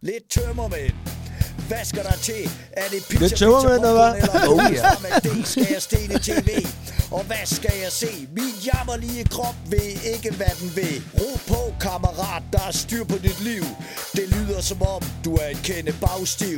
Lidt tømmermænd. Hvad skal der til? Er det pizza, Lidt tømmermænd, eller hvad? Skal jeg stille tv? Og hvad skal jeg se? Min jammerlige krop ved ikke, hvad den vil. Ro på, kammerat, der er styr på dit liv. Det lyder som om, du er en kende bagstiv.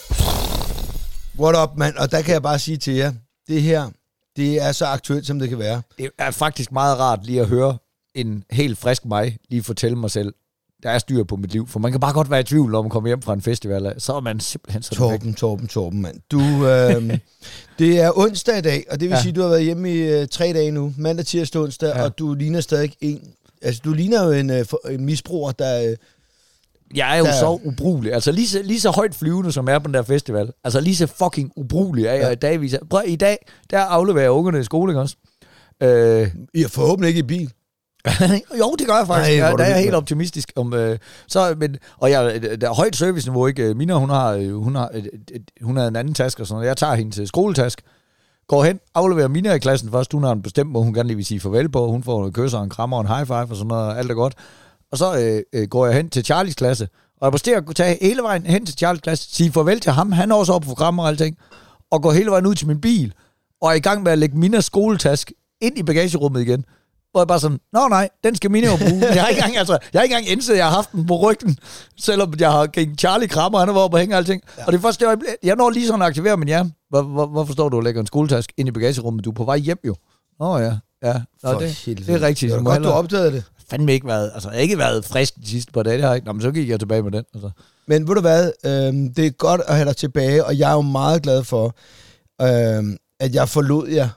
What up, mand? Og der kan jeg bare sige til jer, det her, det er så aktuelt, som det kan være. Det er faktisk meget rart lige at høre en helt frisk mig lige fortælle mig selv, der er styr på mit liv. For man kan bare godt være i tvivl, når man kommer hjem fra en festival. Så er man simpelthen så Torben, mand. Du, det er onsdag i dag, og det vil sige, du har været hjemme i 3 dage nu. Mandag, tirsdag, onsdag, og du ligner stadig en... Altså, du ligner jo en misbruger, der... Jeg er jo så ubrugelig. Altså lige så højt flyvende, som er på den der festival. Altså lige så fucking ubrugelig er jeg i dagvis. Prøv, i dag, der afleverer ungerne i skole, også? I er forhåbentlig ikke i bil. Jo, det gør jeg faktisk. Der er jeg helt optimistisk om. Og der er højt serviceniveau, ikke? Mina, hun har en anden taske og sådan noget. Jeg tager hende til skoletask. Går hen, afleverer Mina i klassen først. Hun har en bestemt måde, hun gerne lige vil sige farvel på. Hun får en kysser, en krammer og en high five og sådan noget. Alt er godt. Og så går jeg hen til Charlies klasse. Og jeg præsterer at tage hele vejen hen til Charlies klasse. Sige farvel til ham. Han er også oppe for krammer og alting. Og går hele vejen ud til min bil. Og er i gang med at lægge Minas skoletask ind i bagagerummet igen. Og jeg bare sådan, nej, den skal Mina jo bruge. Jeg har ikke engang indset, at jeg har haft den på ryggen, selvom jeg har gængt Charlie krammer, han var oppe og hænge og alting. Ja. Og det første, jeg når lige sådan at aktivere min hjerne. Hvorfor står du og lægger en skoletask ind i bagagerummet? Du er på vej hjem jo. Ja. Nå, det er rigtigt. Det er godt, du opdagede det. Fandme ikke været, jeg har ikke været frisk de sidste par dage, det har jeg ikke. Nå, men så gik jeg tilbage med den. Altså. Men ved du hvad, det er godt at have dig tilbage, og jeg er jo meget glad for, at jeg forlod jer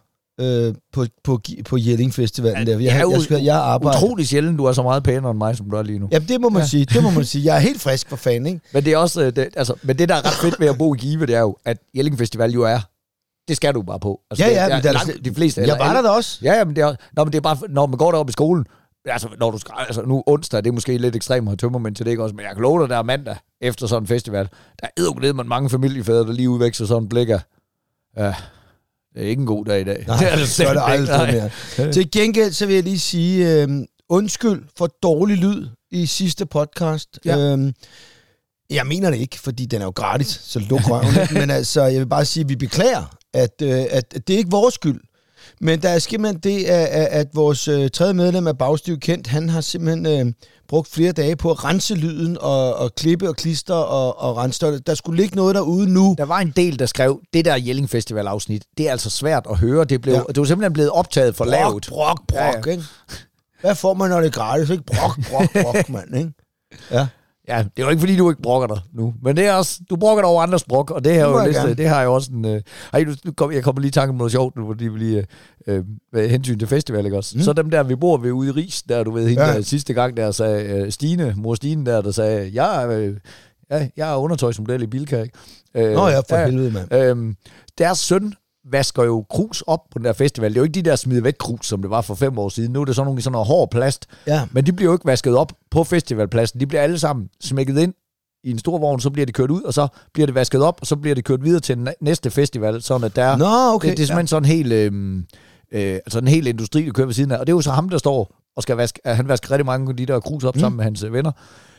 på Jelling Festivalen der. Jeg arbejder. Utrolig sjældent, du er så meget pænere end mig, som du er lige nu. Ja, det må man sige. Jeg er helt frisk for fan, ikke? Men det er også, men det der er ret fedt ved at bo i Give, det er jo, at Jelling Festival jo er. Det skal du bare på. Altså, de fleste. Jeg var der også. Ja, men det er bare, når man går derop i skolen. Altså, når du skal, nu onsdag, det er måske lidt ekstremt at have tømmermænd til det, ikke også? Men jeg kan love dig, der er mandag efter sådan en festival. Der er man mange familiefædre, der lige udveksler sådan en blik af. Ja, det er ikke en god dag i dag. Nej, det er det aldrig mere. Til gengæld, så vil jeg lige sige, undskyld for dårlig lyd i sidste podcast. Ja. Jeg mener det ikke, fordi den er jo gratis, så luk røven. Men altså, jeg vil bare sige, at vi beklager, at det er ikke vores skyld. Men der er simpelthen det, at vores tredje medlem af Bagstiv Kendt, han har simpelthen brugt flere dage på at rense lyden og klippe og klister og rense. Der skulle ligge noget derude nu. Der var en del, der skrev, det der Jelling Festival-afsnit, det er altså svært at høre. Det var simpelthen blevet optaget for lavt. Brok, ikke? Hvad får man, når det er gratis? Ikke? Brok, mand, ikke? Ja. Ja, det er jo ikke, fordi du ikke brokker dig nu. Men det er også, du brokker dig over andres brok, og det her jo lidt, det har jo også en... jeg kommer lige i tanke om noget sjovt, fordi vi lige med hensyn til festival, ikke også? Så dem der, vi bor ved ude i Ries, der du ved, hende der sidste gang, der sagde mor Stine der sagde, jeg er undertøjsmodel i Bilka, ikke? For helvede, mand. Deres søn vasker jo krus op på den der festival. Det er jo ikke de der smide væk krus, som det var for 5 år siden. Nu er det sådan noget hård plast. Ja. Men de bliver jo ikke vasket op på festivalpladsen. De bliver alle sammen smækket ind i en stor vogn, så bliver de kørt ud, og så bliver det vasket op, og så bliver det kørt videre til næste festival, sådan at der... Okay. Det er simpelthen sådan en hel industri, der kører ved siden af. Og det er jo så ham, der står og skal vaske... Han vasker rigtig mange af de der krus op sammen med hans venner.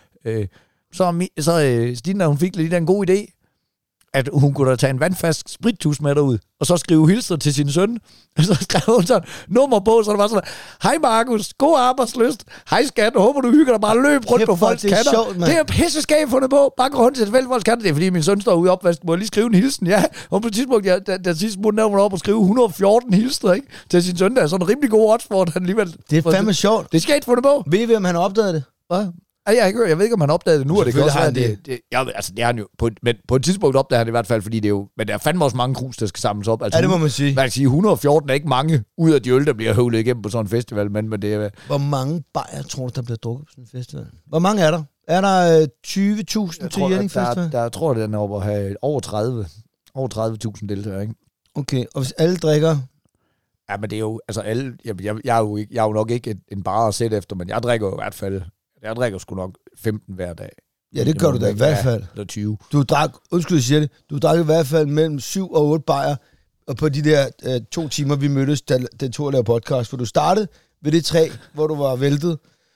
Så Stine, hun fik lige en god idé, at hun kunne da tage en vandfast sprittus med derud, og så skrive hilser til sin søn. Og så skrev hun sådan nummer på, så det var sådan, hej Markus, god arbejdsløst, hej skat, håber du hygger dig, bare løb rundt på folks katter. Det er pisseskab fundet på, bare gå rundt til folks katter. Det er fordi min søn står ude i opvasken, må jeg lige skrive en hilsen, ja. Og på et tidspunkt, der sidste måned, der var op og skrive 114 hilser, ikke, til sin søn. Der er sådan en rimelig god odds for, at han alligevel... Det er fandme sjovt. Det er skægt fundet på. Ved I, om han har opdaget det? Hvad? Jeg ved ikke, om han opdagede det nu, og det kan også være, det er han jo, på et tidspunkt opdager han det i hvert fald, fordi det er jo, men der er fandme også mange krus, der skal samles op. Altså, ja, det må man sige. Man kan sige, 114 er ikke mange ud af de øl, der bliver høvlet igennem på sådan en festival, men det er... Hvor mange bajer tror du, der bliver drukket på sådan en festival? Hvor mange er der? Er der 20.000 til Jelling Festival? Jeg tror, den er over at have over 30.000 deltagere, ikke? Okay, og hvis alle drikker... Ja, men det er jo, altså alle... Jeg er jo nok ikke en bar at sætte efter, men jeg drikker jo i hvert fald... Jeg drikker sgu nok 15 hver dag. Ja, det gør du da i hvert fald. Eller 20. Du drak, undskyld, jeg siger det, du drak i hvert fald mellem 7 og 8 bajer, og på de der 2 timer, vi mødtes, den tog at lave podcast, for du startede ved det træ, hvor du var væltet,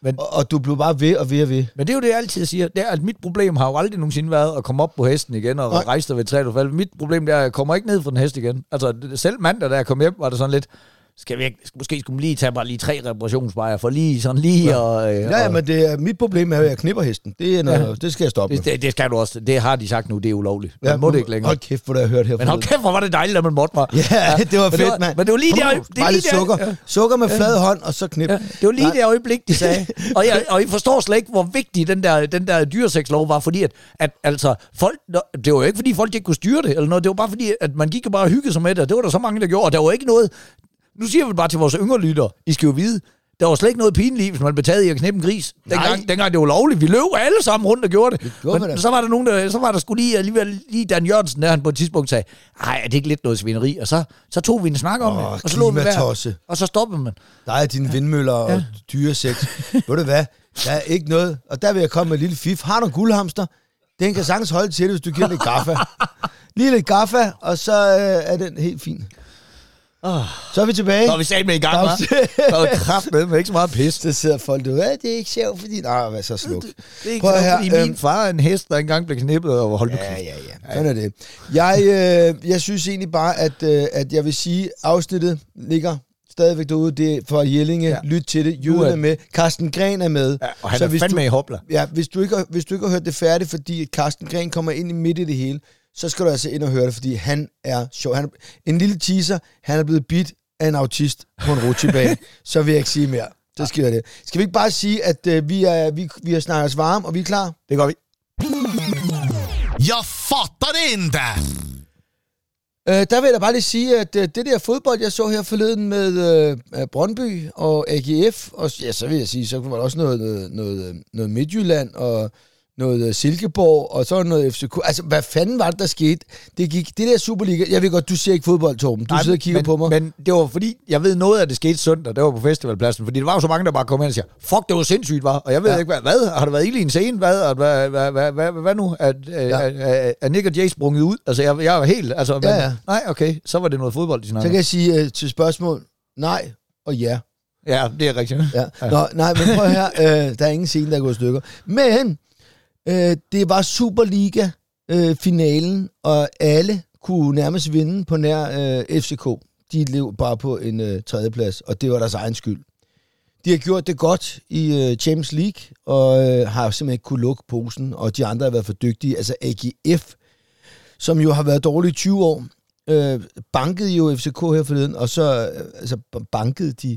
og du blev bare ved og ved og ved. Men det er jo det, jeg altid siger. Det er, at mit problem har jo aldrig nogensinde været at komme op på hesten igen og rejse dig ved træet. Mit problem er, at jeg kommer ikke ned fra den hest igen. Altså, selv mandag, da jeg kom hjem, var det sådan lidt... Måske skulle man lige tage bare lige 3 reparationsbejer for lige sådan lige og... Ja, men mit problem er jo, at jeg knipper hesten. Det er noget, det skal jeg stoppe med. Det skal du også. Det har de sagt nu, det er ulovligt. Man må det ikke længere. Hold kæft, hvor det har hørt her. Men hold kæft, hvor var det dejligt, at man måtte mig. Ja, det var fedt, mand. Men det var lige der... Bare lidt sukker. Ja. Sukker med flad hånd, og så knip. Ja, det var lige det øjeblik, de sagde. og I forstår slet ikke, hvor vigtig den der dyresexlov var, fordi at altså, folk... Det var jo ikke, fordi folk ikke kunne styre det, eller noget. Det var bare fordi, at man gik og bare hyggede sig med det, og det var der så mange, der gjorde, og der var ikke noget... Nu siger vi bare til vores yngre lyttere, I skal jo vide, der var slet ikke noget pinligt, hvis man blev taget i at knæppe en gris. Dengang det var lovligt. Vi løb alle sammen rundt og gjorde det. Men så var der nogen, så var der sgu lige Dan Jørgensen, der han på et tidspunkt sagde, ej, er det ikke lidt noget svineri? Og så tog vi en snak om det, og så lå vi være, og så stoppede man. Der er dine vindmøller og dyresex. Ved du hvad? Der er ikke noget. Og der vil jeg komme med et lille fif. Har du en guldhamster? Den kan sagtens holde til det, hvis du giver lidt gaffa. Lige lidt gaffa, og så er den helt fin. Så er vi tilbage. Så er vi sat med i gang, hva'? Så er kraft med ikke så meget pis. Så sidder folk derude, det er ikke sjovt, fordi... Nej, hvad så sluk. Det er ikke sjovt, fordi min far er en hest, der engang blev knippet og holdt Ja. Sådan er det. Jeg synes egentlig bare, at jeg vil sige, afsnittet ligger stadigvæk derude. Det er for Jellinge. Ja. Lyt til det. Juden er med. Carsten Gren er med. Ja, og han er fandme i hopla. Ja, hvis du ikke har hørt det færdigt, fordi Carsten Gren kommer ind i midt i det hele, så skal du altså ind og høre det, fordi han er sjov. En lille teaser, han er blevet bidt af en autist på en rutsjebane, så vil jeg ikke sige mere. Så skal det. Skal vi ikke bare sige, at vi har snakket os varme, og vi er klar? Det gør vi. Jeg fatter det ikke! Der vil jeg da bare lige sige, at det der fodbold, jeg så her forleden med Brøndby og AGF, og ja, så vil jeg sige, så var der også noget Midtjylland og noget Silkeborg, og så noget FCK. Altså, hvad fanden var det, der skete? Det der Superliga... Jeg ved godt, du ser ikke fodbold, Torben. Du sidder og kigger på mig. Men det var fordi, jeg ved noget af det skete søndag, det var på festivalpladsen, fordi der var jo så mange, der bare kom hen og siger, fuck, det var sindssygt, var. Og jeg ved ikke, hvad? Har der været ikke lige en scene? Hvad nu? Er Nick og Jay sprunget ud? Altså, jeg var helt... Altså, nej, okay, så var det noget fodbold, de snakker. Så kan jeg sige til spørgsmål, nej og ja. Ja, det er rigtigt. Ja. Nå, nej, men prøv her. Der er ingen scene, der er gået i stykker. Men... det var Superliga-finalen, og alle kunne nærmest vinde på nær FCK. De lev bare på en tredjeplads, og det var deres egen skyld. De har gjort det godt i Champions League, og har simpelthen ikke kunne lukke posen, og de andre har været for dygtige. Altså AGF, som jo har været dårlige i 20 år, bankede jo FCK her forleden, og så bankede de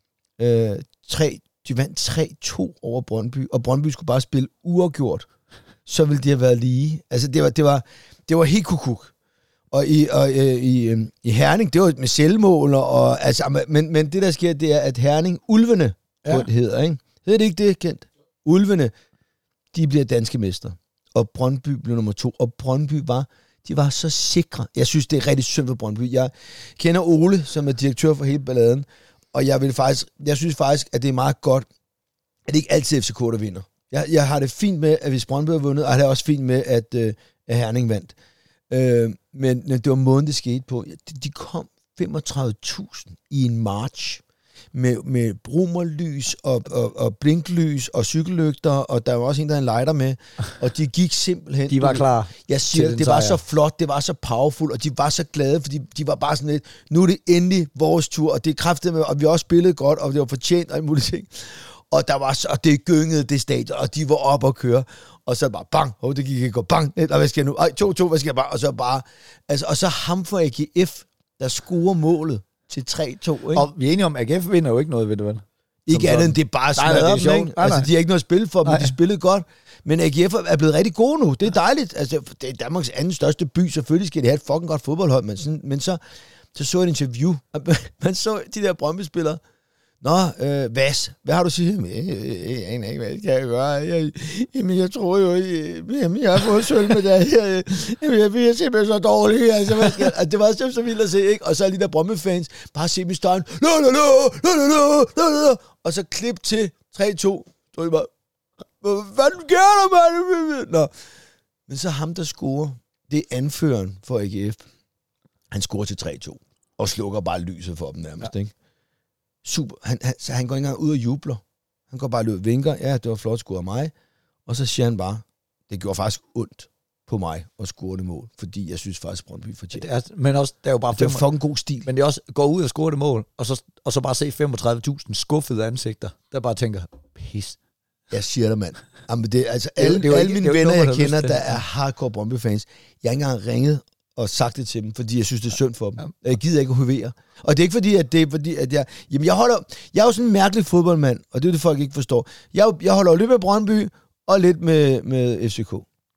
de vandt 3-2 over Brøndby, og Brøndby skulle bare spille uafgjort. Så ville de have været lige. Altså, det var helt kukuk. Og i Herning, det var med selvmål, og altså, men det, der sker, det er, at Herning, Ulvene, hedder, ikke? Hedder det ikke det, Kent? Ulvene, de bliver danske mestre. Og Brøndby blev nummer 2. Og Brøndby var så sikre. Jeg synes, det er rigtig synd for Brøndby. Jeg kender Ole, som er direktør for hele balladen, og jeg synes faktisk, at det er meget godt, at det ikke altid er FCK, der vinder. Jeg har det fint med, at hvis Brøndby har vundet, og jeg har det også fint med, at Herning vandt. Men det var måden, det skete på. De kom 35.000 i en march med brumerlys og blinklys og cykellygter, og der var også en, der havde en lighter med, og de gik simpelthen... De var klar. Jeg siger, det var så flot, det var så powerful, og de var så glade, fordi de var bare sådan lidt, nu er det endelig vores tur, og det er kraftigt med, og vi også spillede godt, og det var fortjent og en mulig ting. Og der var så, det gyngede det stadion, og de var op og køre, og så bare bang, det gik ikke, og bang, og hvad skal jeg nu? 2-2, hvad skal jeg bare? Og så bare, altså, og så ham for AGF, der scorer målet til 3-2, ikke? Og vi er enige om, at AGF vinder jo ikke noget ved det, vel? Ikke andet end det er bare smadret dem, ikke? Altså, de har ikke noget at spille for, men de spillede godt. Men AGF er blevet rigtig gode nu. Det er dejligt. Altså, det er Danmarks anden største by. Selvfølgelig skal de have et fucking godt fodboldhold, men så jeg et interview. Man så de der Brøndby-spillere. Nå, hvad har du sige? Jeg aner ikke, hvad jeg gøre. Jeg tror jo, jeg har fået sølv med det her. Jeg er simpelthen så dårlig. Altså, det var simpelthen så vildt at se, ikke? Og så er de der Brøndby-fans bare se mig i starten. Og så klip til 3-2. Så er bare, hvad fanden gør der, mand? Nå. Men så ham, der scorer, det er anføreren for AGF. Han scorer til 3-2. Og slukker bare lyset for dem nærmest, ikke? Super. Så han går ikke engang ud og jubler. Han går bare løb og vinker. Ja, det var flot scoret af mig. Og så siger han bare, det gjorde faktisk ondt på mig at score det mål, fordi jeg synes faktisk, Brøndby fortjener. Men også, det er jo bare... Det er fucking god stil. Men det er også, gå ud og score det mål, og så bare se 35.000 skuffede ansigter, der bare tænker, pis. Jeg siger det, mand. Jamen, det, altså, alle mine venner, jeg kender, der er hardcore Brøndby-fans, jeg har ikke engang ringet og sagt det til dem, fordi jeg synes, det er synd for dem. Jeg gider ikke at hovere. Og det er ikke fordi, at det er fordi, at jeg... Jamen, jeg er jo sådan en mærkelig fodboldmand, og det er det, folk ikke forstår. Jeg holder jo lidt med Brøndby, og lidt med FCK.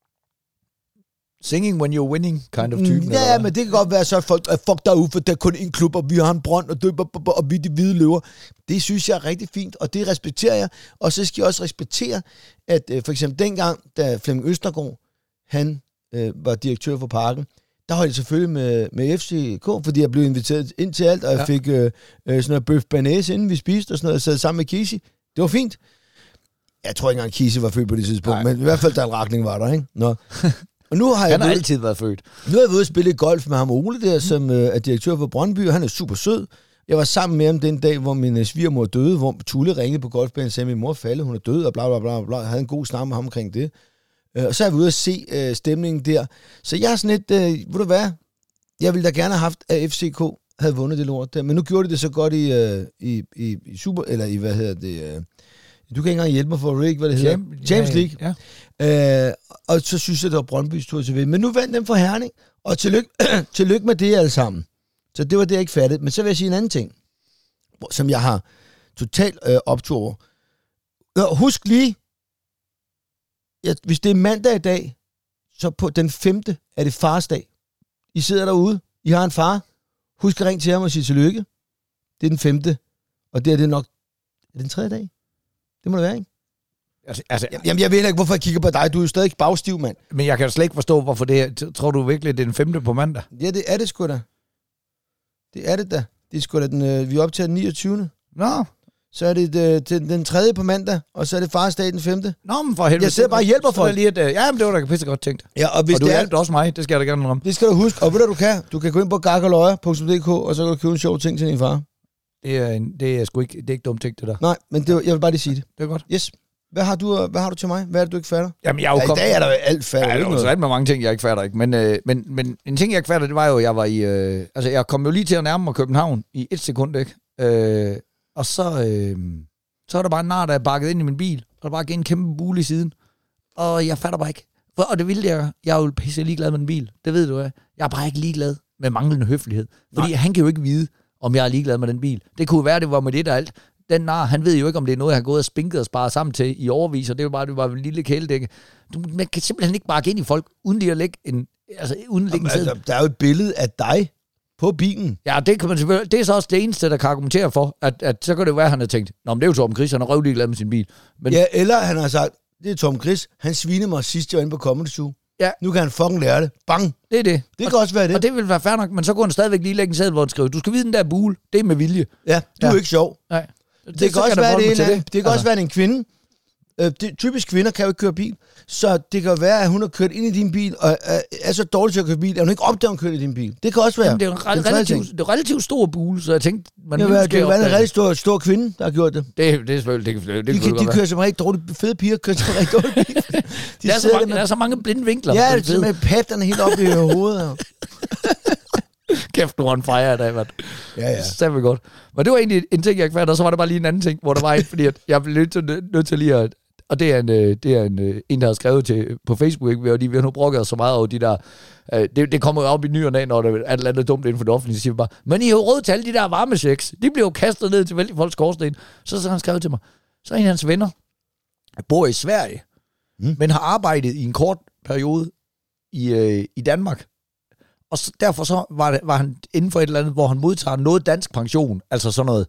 Singing when you're winning, kind of typen. Ja, men det kan godt være så, at fuck derude, for der er kun en klub, og vi har en Brønd, og vi er de hvide løver. Det synes jeg er rigtig fint, og det respekterer jeg. Og så skal jeg også respektere, at for eksempel dengang, da Flemming Østergaard, han var direktør for Parken, der holdt jeg selvfølgelig med FCK, fordi jeg blev inviteret ind til alt, og jeg fik sådan noget bøf banæs, inden vi spiste, og sådan noget, jeg sad sammen med Kisi. Det var fint. Jeg tror ikke engang, Kisi var født på det tidspunkt, men i hvert fald, Dan Rachling var der, ikke? Nå. Og nu har han har altid været født. Nu har jeg været ude og spille golf med ham Ole der, som er direktør for Brøndby, og han er super sød. Jeg var sammen med ham den dag, hvor min svigermor døde, hvor Tulle ringede på golfbanen og sagde, at min mor falde, hun er død, og bla bla bla bla. Jeg havde en god snak med ham omkring det. Og så er vi ude at se stemningen der. Så jeg er sådan lidt, ved du hvad, jeg ville da gerne have haft, at FCK havde vundet det lort der, men nu gjorde de det så godt i Super, eller i, hvad hedder det... Du kan ikke engang hjælpe mig for Rick, hvad det hedder. Champions League. Ja. Og så synes jeg, det var Brøndbys tur til ved. Men nu vandt dem for Herning, og tillykke med det alle sammen. Så det var det, jeg ikke fattede. Men så vil jeg sige en anden ting, som jeg har totalt optur over. Husk lige, hvis det er mandag i dag, så på den 5. er det farsdag. I sidder derude, I har en far. Husk at ringe til ham og sige tillykke. Det er den 5. Og det er det nok... Er det den 3. dag? Det må det være, ikke? Jamen, jeg ved ikke, hvorfor jeg kigger på dig. Du er jo stadig bagstiv, mand. Men jeg kan slet ikke forstå, hvorfor det er. Tror du virkelig, det er den 5. på mandag? Ja, det er det sgu da. Det er det da. Det er sgu da vi er op til den 29. Nå. Så er det den 3. på mandag, og så er det farsdag den 5. Nå, men for helvede. Jeg sidder bare og hjælper folk. Ja, men det var da pisse godt tænkt. Ja, og hvis og du hjalp også mig, det skal jeg da gerne om. Det skal du huske. Og ved du kan? Du kan gå ind på gakkerløjer.dk, og så kan du købe en sjov ting til din far. Det er sgu ikke, det er ikke dumt ting, det der. Nej, men jeg vil bare lige sige det. Det er godt. Yes. Hvad har du til mig? Hvad er det, du ikke fatter? Jamen, jeg er jo i dag er der jo alt fatter. Ja, der er jo med mange ting, jeg ikke fatter, ikke? Men en ting, jeg ikke fatter, det var jo, jeg var i... altså, jeg kom jo lige til at nærme mig København i 1 sekund, ikke? Og så er der bare en nar, der er bakket ind i min bil, og der bare givet en kæmpe bule i siden. Og jeg fatter bare ikke. Og det ville jeg. Jeg er jo pisse ligeglad med den bil. Det ved du, jeg er bare ikke ligeglad med manglende høflighed. Fordi han kan jo ikke vide, om jeg er ligeglad med den bil. Det kunne være, det var med det der alt. Den nar, han ved jo ikke, om det er noget, jeg har gået og spinket og sparet sammen til i overvis, og det var en lille kæledække. Man kan simpelthen ikke bare gå ind i folk, uden lige at lægge en... Altså, uden lægge en sæd. Der er jo et billede af dig på bilen. Ja, det kan man selvfølgelig... Det er så også det eneste, der kan argumentere for, at så kan det jo være, at han har tænkt, nå, men det er jo Torben Chris, han er røvlig glad med sin bil. Men... Ja, eller han har sagt, det er Torben Chris, han svinede mig sidst, jeg var inde på Comedy Zoo. Ja. Nu kan han fucking lære det. Bang! Det er det. Det kan også være det. Og det vil være fair nok, men så kunne han stadigvæk lige lægge en sæd, hvor han skriver, du skal vide den der bule, det er med vilje. Ja, du er ikke sjov. Nej. Det kan også være, det kan også være en kvinde. Typisk kvinder kan jo ikke køre bil, så det kan være, at hun har kørt ind i din bil, og er så dårlig til at køre bil, at hun ikke opdager, at hun kører i din bil. Det kan også være. Jamen, det er en relativt stor bule, så jeg tænkte... Det er en rigtig stor kvinde, der har gjort det. Det er selvfølgelig... De kører som rigtig dårligt. Fede piger kører som rigtig dårligt bil. Der er så mange blinde vinkler. Ja, det er med patterne helt op i hovedet. Kæft, du har en fejre i dag, mand. Ja. Så er vi godt. Men det var egentlig en ting, jeg ikke fandt, og så var der bare lige en anden ting, hvor der var en, fordi at jeg blev nødt til lige at... Og det er en der har skrevet til på Facebook, ikke? Fordi vi har nu brokket os så meget over de der... Det kommer jo op i ny og næ, når der er et eller andet dumt inden for det offentlige, så siger vi bare, men I har jo råd til alle de der varmechecks. De bliver jo kastet ned til vældig folks skorsten. Så har han skrevet til mig. Så er en af hans venner, bor i Sverige, men har arbejdet i en kort periode i Danmark. Og så, derfor så var han inden for et eller andet, hvor han modtager noget dansk pension, altså sådan noget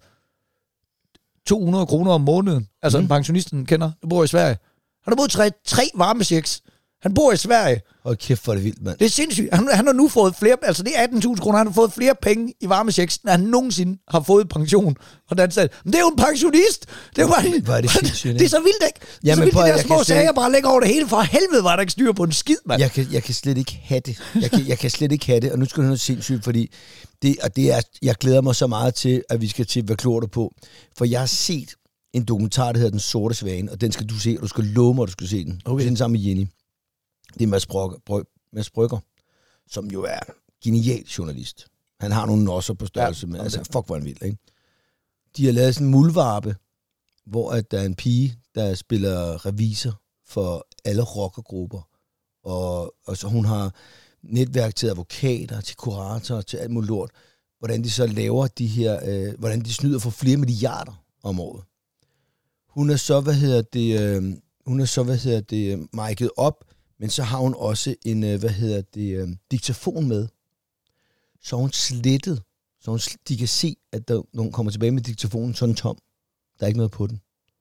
200 kroner om måneden. Altså en pensionist, han kender, der bor i Sverige. Han har modtaget 3 varmechecks. Han bor i Sverige. Hold kæft, hvor er det vildt, mand. Det er sindssygt. Han har nu fået flere, altså det er 18.000 kroner, han har fået flere penge i varmechecks, end han nogensinde har fået pension. Og den sagde, men det er jo en pensionist. Det er jo bare, det sindssygt, det er så vildt, ikke? Det er så vildt, de der små sager bare lægger over det hele. For helvede var der ikke styr på en skid, mand. Jeg kan slet ikke have det. Jeg kan slet ikke have det, og nu skal det noget sindssygt, fordi jeg glæder mig så meget til, at vi skal til, hvad klor du på. For jeg har set en dokumentar, der hedder Den Sorte Svane, og den skal du se, og du skal love mig, at du skal se den. Okay. Den sammen med Jenny. Det er Mads Brygger, som jo er genial journalist. Han har nogle nosser på størrelse med, altså fuck, hvor han vil, ikke? De har lavet sådan en muldvarpe, hvor at der er en pige, der spiller revisor for alle rockergrupper, og så hun har netværk til advokater, til kuratorer, til alt muligt lort, hvordan de så laver de her, hvordan de snyder for flere milliarder om året. Hun er så, mic'et op, men så har hun også en, diktafon med. Så hun slettet, så de kan se, at når hun kommer tilbage med diktafonen, sådan tom. Der er ikke noget på den.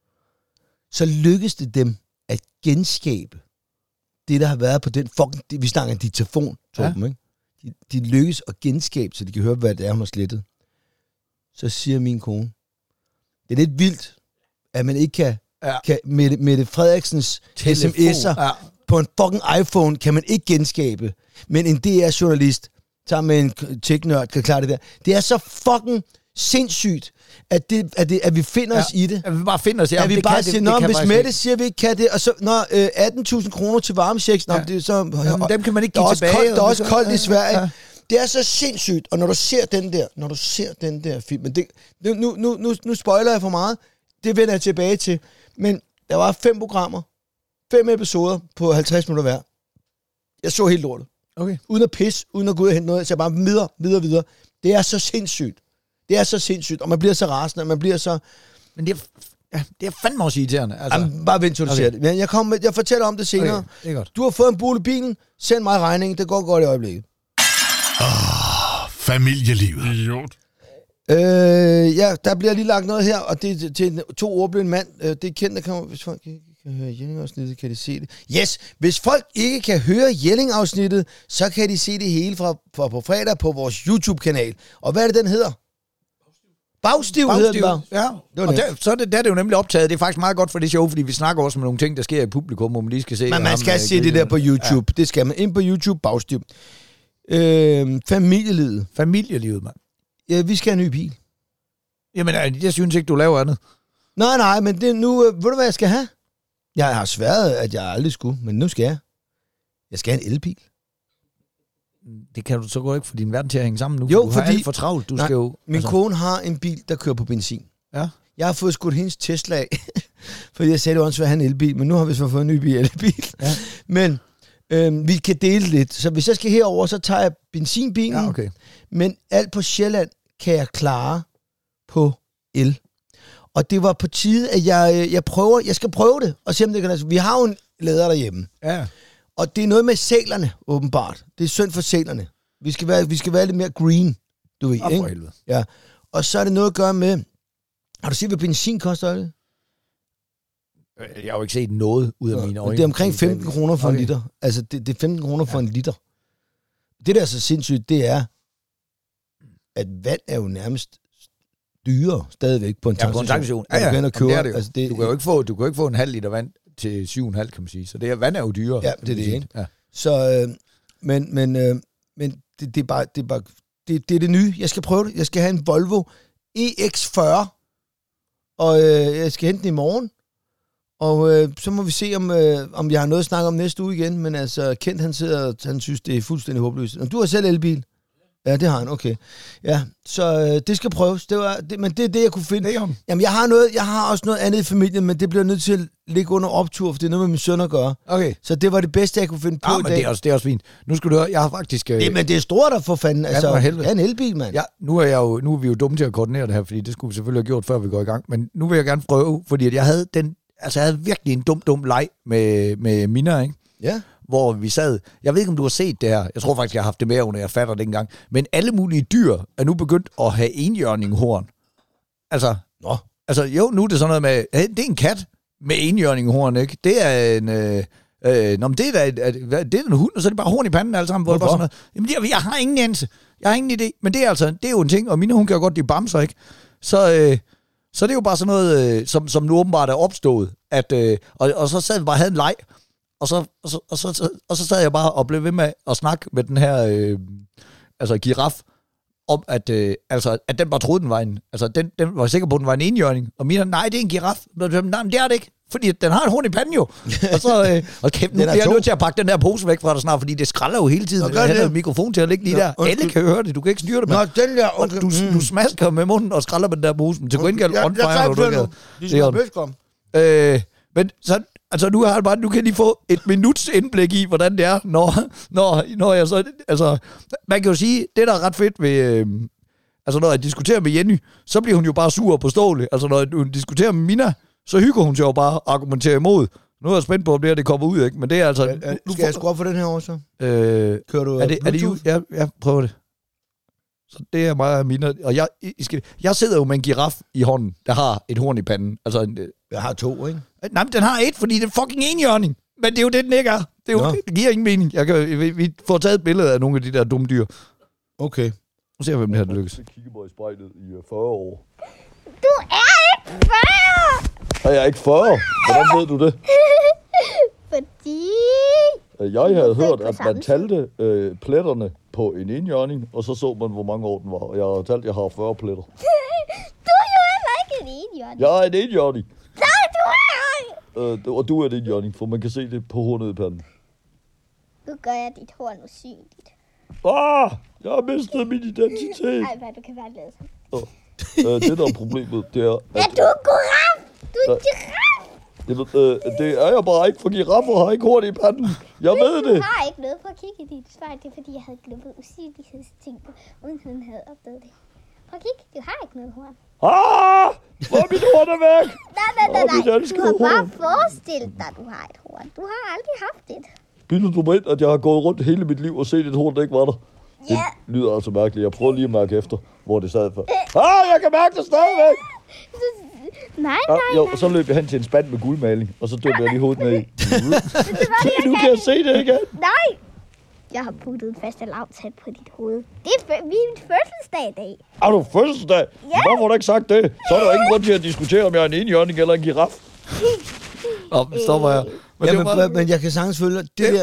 Så lykkes det dem at genskabe det, der har været på den fucking... Vi snakker en diktafon, Torben, ikke? De lykkes at genskabe, så de kan høre, hvad det er, hun har slettet. Så siger min kone, det er lidt vildt, at man ikke kan Mette Frederiksens sms'er på en fucking iPhone, kan man ikke genskabe. Men en DR-journalist, sammen med en tech-nørd, kan klare det der. Det er så fucking sindssygt, at vi finder os i det. At vi bare finder os i det. At vi bare siger, hvis Mette siger, vi ikke kan det, og så 18.000 kroner til varmechecks, det er så... dem kan man ikke give tilbage. Der er også koldt i Sverige. Ja. Det er så sindssygt, og når du ser den der film, men nu spoiler jeg for meget, det vender jeg tilbage til, men der var 5 programmer, 5 episoder på 50 minutter hver. Jeg så helt lortet. Okay. Uden at pisse, uden at gå ud og hente noget, så jeg bare videre. Det er så sindssygt. Og man bliver så rasende, og man bliver så... Men det er fandme også irriterende. Altså. Jamen, bare vent til du ser det. Men jeg fortæller om det senere. Okay, det er godt. Du har fået en bol i bilen, send mig regningen, det går godt i øjeblikket. Familielivet. Idiot. Der bliver lige lagt noget her, og det er til 2 ordblinde mand. Det er kendt, der kommer, hvis folk ikke kan høre Jelling-afsnittet, kan de se det. Yes, hvis folk ikke kan høre Jelling-afsnittet, så kan de se det hele fra på fredag på vores YouTube-kanal. Og hvad er det, den hedder? Bagstiv hedder den bare. Ja, og så er det jo nemlig optaget. Det er faktisk meget godt for det show, fordi vi snakker også med nogle ting, der sker i publikum, hvor man lige skal se. Men man skal se det der på YouTube. Ja. Det skal man. Ind på YouTube, Bagstiv. Familielivet. Familielivet, mand. Ja, vi skal have en ny bil. Jamen, jeg synes ikke, du laver andet. Nej, men det nu... ved du, hvad jeg skal have? Jeg har svært, at jeg aldrig skulle, men nu skal jeg. Jeg skal have en elbil. Det kan du så godt ikke få din verden til at hænge sammen nu. Jo, du fordi... har alt for travlt. Du skal jo... Min kone har en bil, der kører på benzin. Ja. Jeg har fået skudt hendes Tesla af, fordi jeg sagde, det var også, at have en elbil, men nu har vi så fået en ny elbil. Ja. Men vi kan dele lidt. Så hvis jeg skal herover, så tager jeg benzinbilen. Ja, okay. Men alt på Sjælland kan jeg klare på el. Og det var på tide, at jeg skal prøve det, og se om det kan lade. Vi har jo en lader derhjemme. Ja. Og det er noget med sælerne, åbenbart. Det er synd for sælerne. Vi skal være lidt mere green, du ved, ikke? Helvede. Ja. Og så er det noget at gøre med... Har du set, hvad benzin koster det? Jeg har jo ikke set noget ud af mine øjne. Det er omkring 15 kroner for en liter. Altså, det er 15 kroner for en liter. Det, der er så sindssygt, det er, at vand er jo nærmest dyrere stadigvæk på en tankstation. Ja, det er det jo. Altså, du kan jo ikke få en halv liter vand til 7,5, kan man sige. Så vand er jo dyrere. Ja, det er det, ikke? Ja. Så, men det er bare, det er det nye. Jeg skal prøve det. Jeg skal have en Volvo EX40, og jeg skal hente den i morgen. Og så må vi se, om jeg har noget at snakke om næste uge igen. Men altså, Kent, han synes, det er fuldstændig håbløst. Og du har selv elbil? Ja, det har han, okay. Ja, så det skal prøves. Men det er det, jeg kunne finde. Jamen, jeg har også noget andet i familien, men det bliver nødt til at ligge under optur, for det er noget med min søn at gøre. Okay. Så det var det bedste, jeg kunne finde på i dag. Det er også fint. Nu skal du høre, jeg har faktisk... men det er stort at få fanden. Altså, jeg er en elbil, mand. Ja, nu er vi jo dumme til at koordinere det her, fordi det skulle vi selvfølgelig have gjort, før vi går i gang. Men nu vil jeg gerne prøve, fordi at jeg havde virkelig en dum leg med Mina, ikke? Ja. Hvor vi sad, jeg ved ikke, om du har set det her, jeg tror faktisk, jeg har haft det med, når jeg fatter det engang, men alle mulige dyr er nu begyndt at have enhjørninghorn. Altså, jo, nu er det sådan noget med, det er en kat med enhjørninghorn, ikke? Det er en, det er en hund, og så er det bare horn i panden alle sammen. Hvor det bare sådan noget. Jamen, jeg har ingen anelse, jeg har ingen idé, men det er jo en ting, og Mina, hun kan jo godt lide bamser, ikke? Så det er jo bare sådan noget, som nu åbenbart er opstået, at, og så sad vi bare og havde en leg, og så sad jeg bare og blev ved med at snakke med den her giraf, om, at den bare troede, den var en... Altså, den var sikker på, at den var en enhjørning. Og Mina, nej, det er en giraf. Nej, men det er det ikke. Fordi den har et horn i panden jo. Og så... og kæft, nu bliver jeg nødt til at pakke den der pose væk fra dig snart, fordi det skralder jo hele tiden. Jeg har en mikrofon til at ligge lige der. Alle kan høre det. Du kan ikke styre det med. Nå, den der... Okay. Du smasker med munden og skralder med den der pose. Men til gengæld jeg men så... Altså, nu kan I få et minuts indblik i, hvordan det er, når jeg så... Altså, man kan jo sige, det der er ret fedt ved... altså, når jeg diskuterer med Jenny, så bliver hun jo bare sur på ståle. Altså, når hun diskuterer med Mina, så hygger hun sig jo bare og argumenterer imod. Nu er jeg spændt på, om det kommer ud, ikke? Men det er altså... Skal jeg skrue op for den her også? Kører du er det jeg prøver det. Så det er meget af Mina. Og jeg sidder jo med en giraf i hånden, der har et horn i panden. Altså jeg har 2, ikke? Nej, men den har 1, fordi det er fucking enhjørning. Men det er jo det, den ikke er. Det giver ingen mening. Vi får taget et billede af nogle af de der dumme dyr. Okay. Nu ser vi, hvem det her lykkes. Jeg kigger mig i spejlet i 40 år. Du er ikke 40! Er jeg ikke 40? Hvordan ved du det? Fordi... Jeg havde hørt, at man talte pletterne på en enhjørning, og så man, hvor mange år den var. Og jeg har talt, at jeg har 40 pletter. Du er jo heller ikke en enhjørning. Jeg er en enhjørning. Nej, du er... Og du er en enhjørning, for man kan se det på hornet i panden. Nu gør jeg dit horn usynligt. Jeg har mistet min identitet. Ej, hvad du kan være glad for. Det der er problemet, det er... Men du er giraf! Du er giraf! Det er jeg bare ikke, for giraffer har ikke horn i panden. Jeg ved det. Du har ikke noget på at kigge i dit svar. Det er fordi, jeg havde glemt usynlighedsting på, uden han havde opdaget det. Prøv at kigge. Du har ikke noget horn. Hvor er mit horn er væk? Nej. Du har bare forestillet dig, at du har et horn. Du har aldrig haft et. Bilder du mig ind, at jeg har gået rundt hele mit liv og set et horn, der ikke var der? Ja. Det lyder altså mærkeligt. Jeg prøver lige at mærke efter, hvor det sad for. Jeg kan mærke det stadigvæk! Nej. Og så løb jeg hen til en spand med guldmaling, og så døbte jeg lige hovedet ned i. Nu kan jeg se det igen. Nej! Jeg har puttet en fastelavnshat på dit hoved. Det er min fødselsdag i dag. Har du fødselsdag? Ja. Hvorfor har du ikke sagt det? Så er der ingen grund til at diskutere, om jeg er en enhjørning eller en giraf. Stopper jeg. Men jeg kan sagtens følge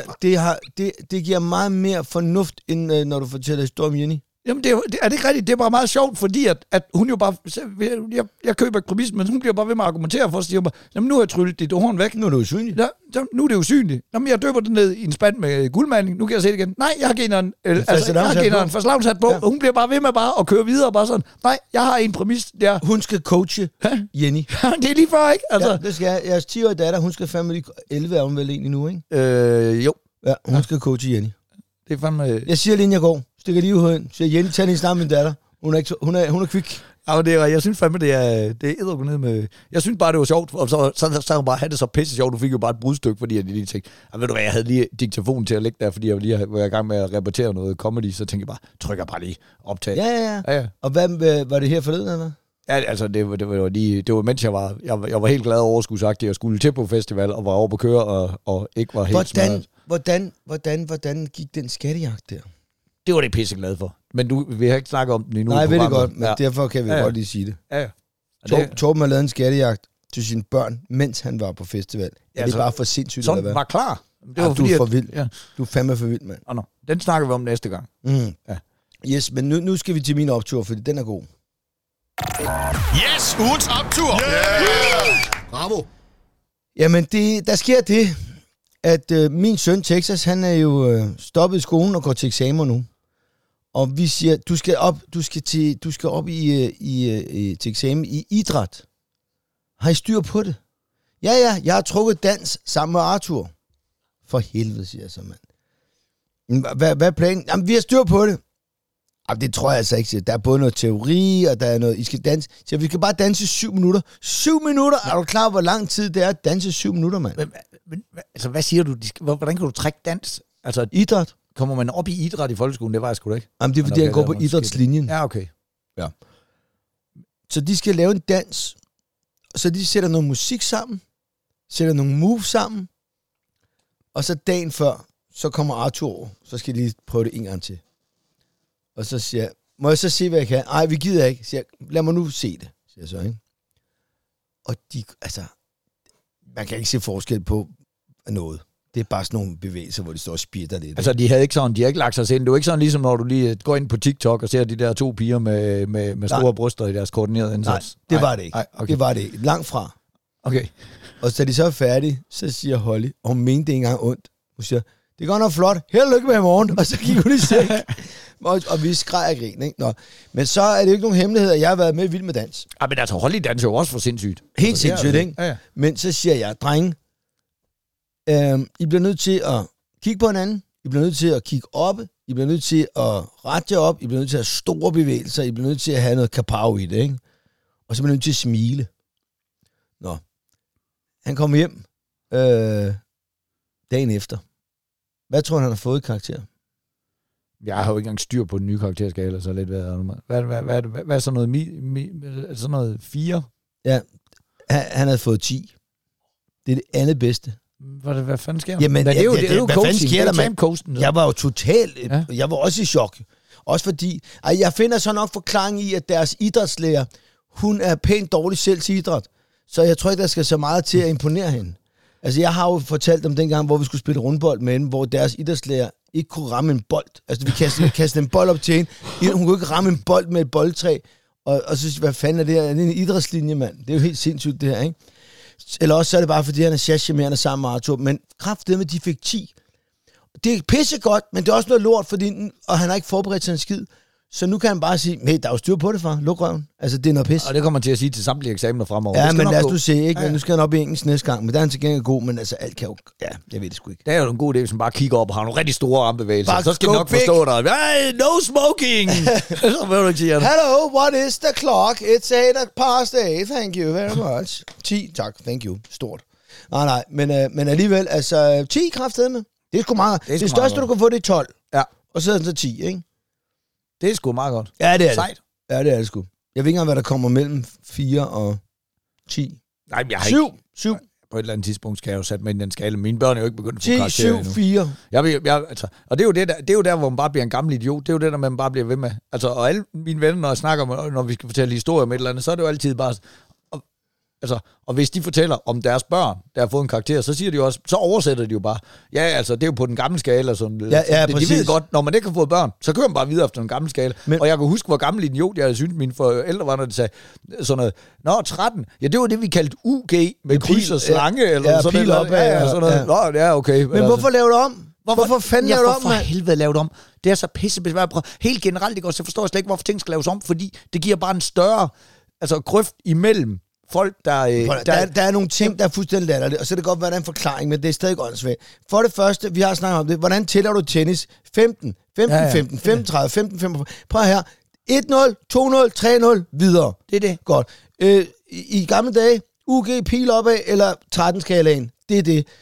det giver meget mere fornuft, end når du fortæller historien om Jenny. Jamen, det er det ikke rigtigt? Det er bare meget sjovt, fordi at hun jo bare... Jeg køber præmissen, men hun bliver bare ved med at argumentere for, at sige, jamen, nu har jeg tryllet dit horn væk. Nu er det usynligt. Nu er det usynligt. Jamen, jeg døber det ned i en spand med guldmaling. Nu kan jeg se det igen. Nej, jeg har generen fastelavnshat på. Og hun bliver bare ved med bare at køre videre. Bare sådan, nej, jeg har en præmis. Der. Hun skal coache Jenny. Det er lige før, ikke? Altså. Ja, det skal jeg. Jeres 10-årige datter, hun skal fandme lige 11 er hun vel egentlig nu, ikke? Jo. Ja, hun skal coache Jenny. Det er fandme... Jeg siger lige, inden jeg går. Stikker lige ud hen. Siger Jenny, tag din snart min datter. Hun er kvik. Ja, jeg synes fandme, det er eddergået ned med... Jeg synes bare, det var sjovt, og så hun bare havde det så pisse sjovt. Du fik jo bare et brudstykke, fordi jeg lige tænkte, ved du hvad, jeg havde lige diktafonen til at lægge der, fordi jeg lige var i gang med at repetere noget comedy, så tænkte jeg bare, trykker bare lige optag. Ja. Og hvad var det her forleden, eller hvad? Ja, altså, det var mens jeg var helt glad over overskudsagtig, jeg skulle til på festival, og var over på køre, og ikke var helt smadret. Hvordan gik den skattejagt der? Det var det pisse glad for. Men vi har ikke snakket om den endnu. Nej, jeg ved det godt, men derfor kan vi godt lige sige det. Ja. Torben har lavet en skattejagt til sine børn, mens han var på festival. Ja, det er bare for sindssygt. Sådan var klar. Det var du er for vild. Ja. Du er fandme for vild, mand. Den snakker vi om næste gang. Ja. Yes, men nu skal vi til min optur, fordi den er god. Yes, ugens optur! Yeah! Bravo! Jamen, der sker det, at min søn Texas, han er jo stoppet i skolen og går til eksamen nu. Og vi siger, du skal op til eksamen i idræt. Har I styr på det? Ja, jeg har trukket dans sammen med Arthur. For helvede, siger jeg så, mand. Hvad er planen? Jamen, vi har styr på det. Jamen, det tror jeg altså ikke, siger. Der er både noget teori, og der er noget, I skal danse. Så vi skal bare danse 7 minutter. 7 minutter? Er du klar, hvor lang tid det er at danse 7 minutter, mand? Men altså, hvad siger du? Hvordan kan du trække dans? Altså, idræt. Kommer man op i idræt i folkeskolen? Det var jeg sgu da ikke. Jamen, det er fordi, han går på idrætslinjen. Ja, okay. Ja. Så de skal lave en dans. Så de sætter noget musik sammen. Sætter nogle moves sammen. Og så dagen før, så kommer Arthur over. Så skal de prøve det en gang til. Og så siger jeg, må jeg så se, hvad jeg kan? Nej, vi gider ikke. Siger jeg, lad mig nu se det, siger jeg så, ikke? Og man kan ikke se forskel på noget. Det er bare sådan nogle bevægelser, hvor de står og spirter lidt. Altså, de har ikke lagt sig ind. Det er jo ikke sådan, ligesom når du lige går ind på TikTok og ser de der 2 piger med store bryster i deres koordinerede indsats. Nej, det var det ikke. Nej, okay. Det var det ikke. Langt fra. Okay. Og så da de så er færdige, så siger Holly, og hun mente det ikke engang ondt. Hun siger, det går nok flot. Held og lykke med i morgen. Og så gik hun i seng. og vi skreg af grin, ikke? Nå. Men så er det jo ikke nogen hemmelighed, at jeg har været med i Vild med Dans. Ja, men altså, Holly danser jo også for sindssygt. Helt sindssygt, ikke? Ja. Men så siger jeg, drenge, I bliver nødt til at kigge på hinanden. I bliver nødt til at kigge op. I bliver nødt til at rette jer op. I bliver nødt til at have store bevægelser. I bliver nødt til at have noget kapav i det, ikke? Og så bliver I nødt til at smile. Nå. Han kom hjem dagen efter. Hvad tror han har fået i karakter? Jeg har jo ikke engang styr på den nye karakterskala, så lidt hvad er sådan noget 4? Ja, han havde fået 10. Det er det andet bedste. Hvad fanden sker der? Jamen, det er jo hvad coaching. fanden sker der, mand? Jeg var jo totalt... Ja. Jeg var også i chok. Også fordi... jeg finder så nok forklaring i, at deres idrætslærer, hun er pænt dårlig selv til idræt. Så jeg tror ikke, der skal så meget til at imponere hende. Altså, jeg har jo fortalt om dengang, hvor vi skulle spille rundbold med hende, hvor deres idrætslærer ikke kunne ramme en bold. Altså, vi kastede en bold op til hende. Hun kunne ikke ramme en bold med et boldtræ. Og så synes jeg, hvad fanden er det her? Det er en idrætslinje, mand. Det er jo helt sindssygt, det her, ikke? Eller også så er det bare, fordi han er sjasjemerende sammen med Arthur. Men kraftedeme, de fik 10. Det er pissegodt, men det er også noget lort, og han har ikke forberedt sig en skid. Så nu kan han bare sige, hey, der er jo styr på det, far. Luk røven. Altså, det er noget pis. Og det kommer man til at sige til samtlige eksamener fremover. Ja, men lad os nu se, ikke? Ja. Nu skal han op i engelsk næste gang. Men der er han til gengæld god, men altså, alt kan jo... Ja, jeg ved det sgu ikke. Det er jo en god idé, hvis man bare kigger op og har nogle rigtig store armbevægelser. Bare så skal de nok forstå dig. Hey, no smoking! Så vil du ikke sige, hello, what is the clock? It's 8:08. Thank you very much. 10, tak. Thank you. Stort. Nej, men alligevel, altså, 10 kraftedeme. Det er sgu meget. Det største, du kan få, det er 12. Ja. Og så er det så 10, ikke? Det er sgu meget godt. Ja, det er Sejt. det. Ja, det er det sgu. Jeg ved ikke engang, hvad der kommer mellem 4 og 10. Nej, men jeg har 7. På et eller andet tidspunkt skal jeg jo sætte mig ind i den skala. Mine børn er jo ikke begyndt at få 10, karakterer 7, 4. Altså, og det er jo der, hvor man bare bliver en gammel idiot. Det er jo det, der man bare bliver ved med. Altså, og alle mine venner, når jeg snakker om, når vi skal fortælle historier om et eller andet, så er det jo altid bare... Og hvis de fortæller om deres børn, der har fået en karakter, så siger de jo også, så oversætter de jo bare, ja, altså, det er jo på den gamle skala. Sådan, ja, de ved godt, når man ikke har fået børn, så kører man bare videre efter den gamle skala. Og jeg kan huske, hvor gammel idiot jeg synes, mine forældre var, når de sagde sådan noget, 13, ja, det var det, vi kaldte UG med kryds og slange, eller sådan noget. Ja, sådan noget. Nå, ja, okay. Men hvorfor lave det om? Hvorfor fanden lave det om, mand? For helvede lave det om. Det er så pissebesværligt. Helt generelt, ikke også, jeg forstår slet ikke, hvorfor ting skal laves om, fordi det giver bare en større grøft imellem folk, der er nogle ting, der er fuldstændig latterligt, og så er det godt være, der er en forklaring, men det er stadig åndssvagt. For det første, vi har snakket om det, hvordan tæller du tennis? 15, 35, 15, 45. Prøv her. 1-0, 2-0, 3-0, videre. Det er det. Godt. I gamle dage, UG, pil opad, eller 13-skalaen. Det er det.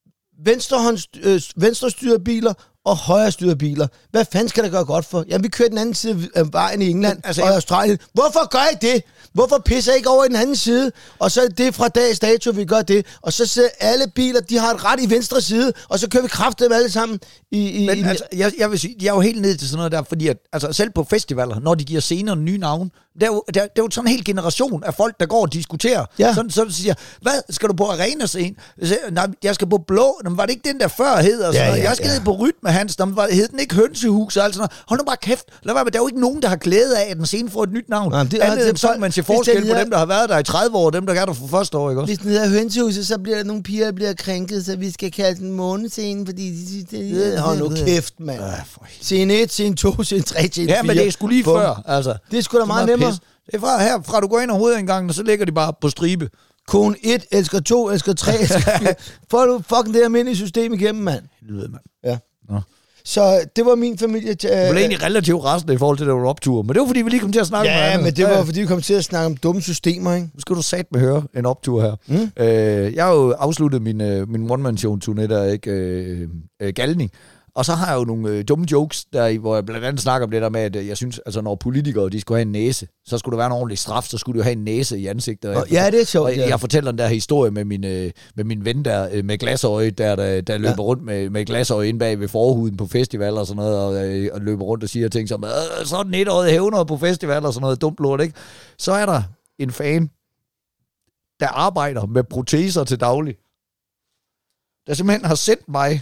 Venstrestyrede biler og højrestyrede biler. Hvad fanden skal der gøre godt for? Jamen, vi kører den anden side af vejen i England og Australien. Hvorfor gør I det? Hvorfor pisser I ikke over i den anden side? Og så er det fra dags dato, vi gør det. Og så sidder alle biler, de har et ret i venstre side, og så kører vi kraft dem alle sammen Men altså, jeg vil sige, de er jo helt ned til sådan noget der, fordi at, altså, selv på festivaler, når de giver scener nye navne, det er jo sådan en hel generation af folk, der går og diskuterer. Ja. Så siger, hvad, skal du på arena-scene? Nej, jeg skal på blå. Nå, var det ikke den der før hed? Og sådan jeg skal på rytme, Hans. Nå, hed den ikke hønsehus? Og alt sådan noget. Hold nu bare kæft. Lad være med, der er jo ikke nogen, der har glæde af, at den scene får et nyt navn. Jamen, det er sådan, man ser forskel på dem, der har været der i 30 år, og dem, der er der for første år, ikke også? Hvis den hedder hønsehuset, så bliver nogle piger bliver krænket, så vi skal kalde den månescene, fordi hold nu kæft, mand. Scene 1, scene 2, scene 3, scene 4. Ja, men det er sgu lige før, altså. Det er sgu da meget nemmere. Det er herfra, du går ind og hovedet en gang, og så ligger de bare på stribe. Kone 1, elsker 2, elsker 3, elsker 4. Får du fucking det almindelige system igennem, mand. Helvede, mand. Ja. Nå. Så det var min familie. Det var egentlig relativt resten i forhold til, det var optur. Men det var fordi, vi lige kom til at snakke om det. Ja, men det var fordi, vi kom til at snakke om dumme systemer, ikke? Nu skal du satme høre en optur her. Jeg har jo afsluttet min one-man-show-turné der, ikke? Galning. Og så har jeg jo nogle dumme jokes, hvor jeg blandt andet snakker om det der med, at jeg synes, altså når politikere, de skulle have en næse, så skulle der være en ordentlig straf, så skulle de jo have en næse i ansigtet. Ja, det er sjovt. Og jeg fortæller den der historie med min ven der, med glasøje, der løber rundt med glasøje inde bag ved forhuden på festivaler og sådan noget, og løber rundt og siger ting som, så er den etårige hævner på festivaler og sådan noget dumt lort, ikke? Så er der en fan, der arbejder med proteser til daglig. der simpelthen har sendt mig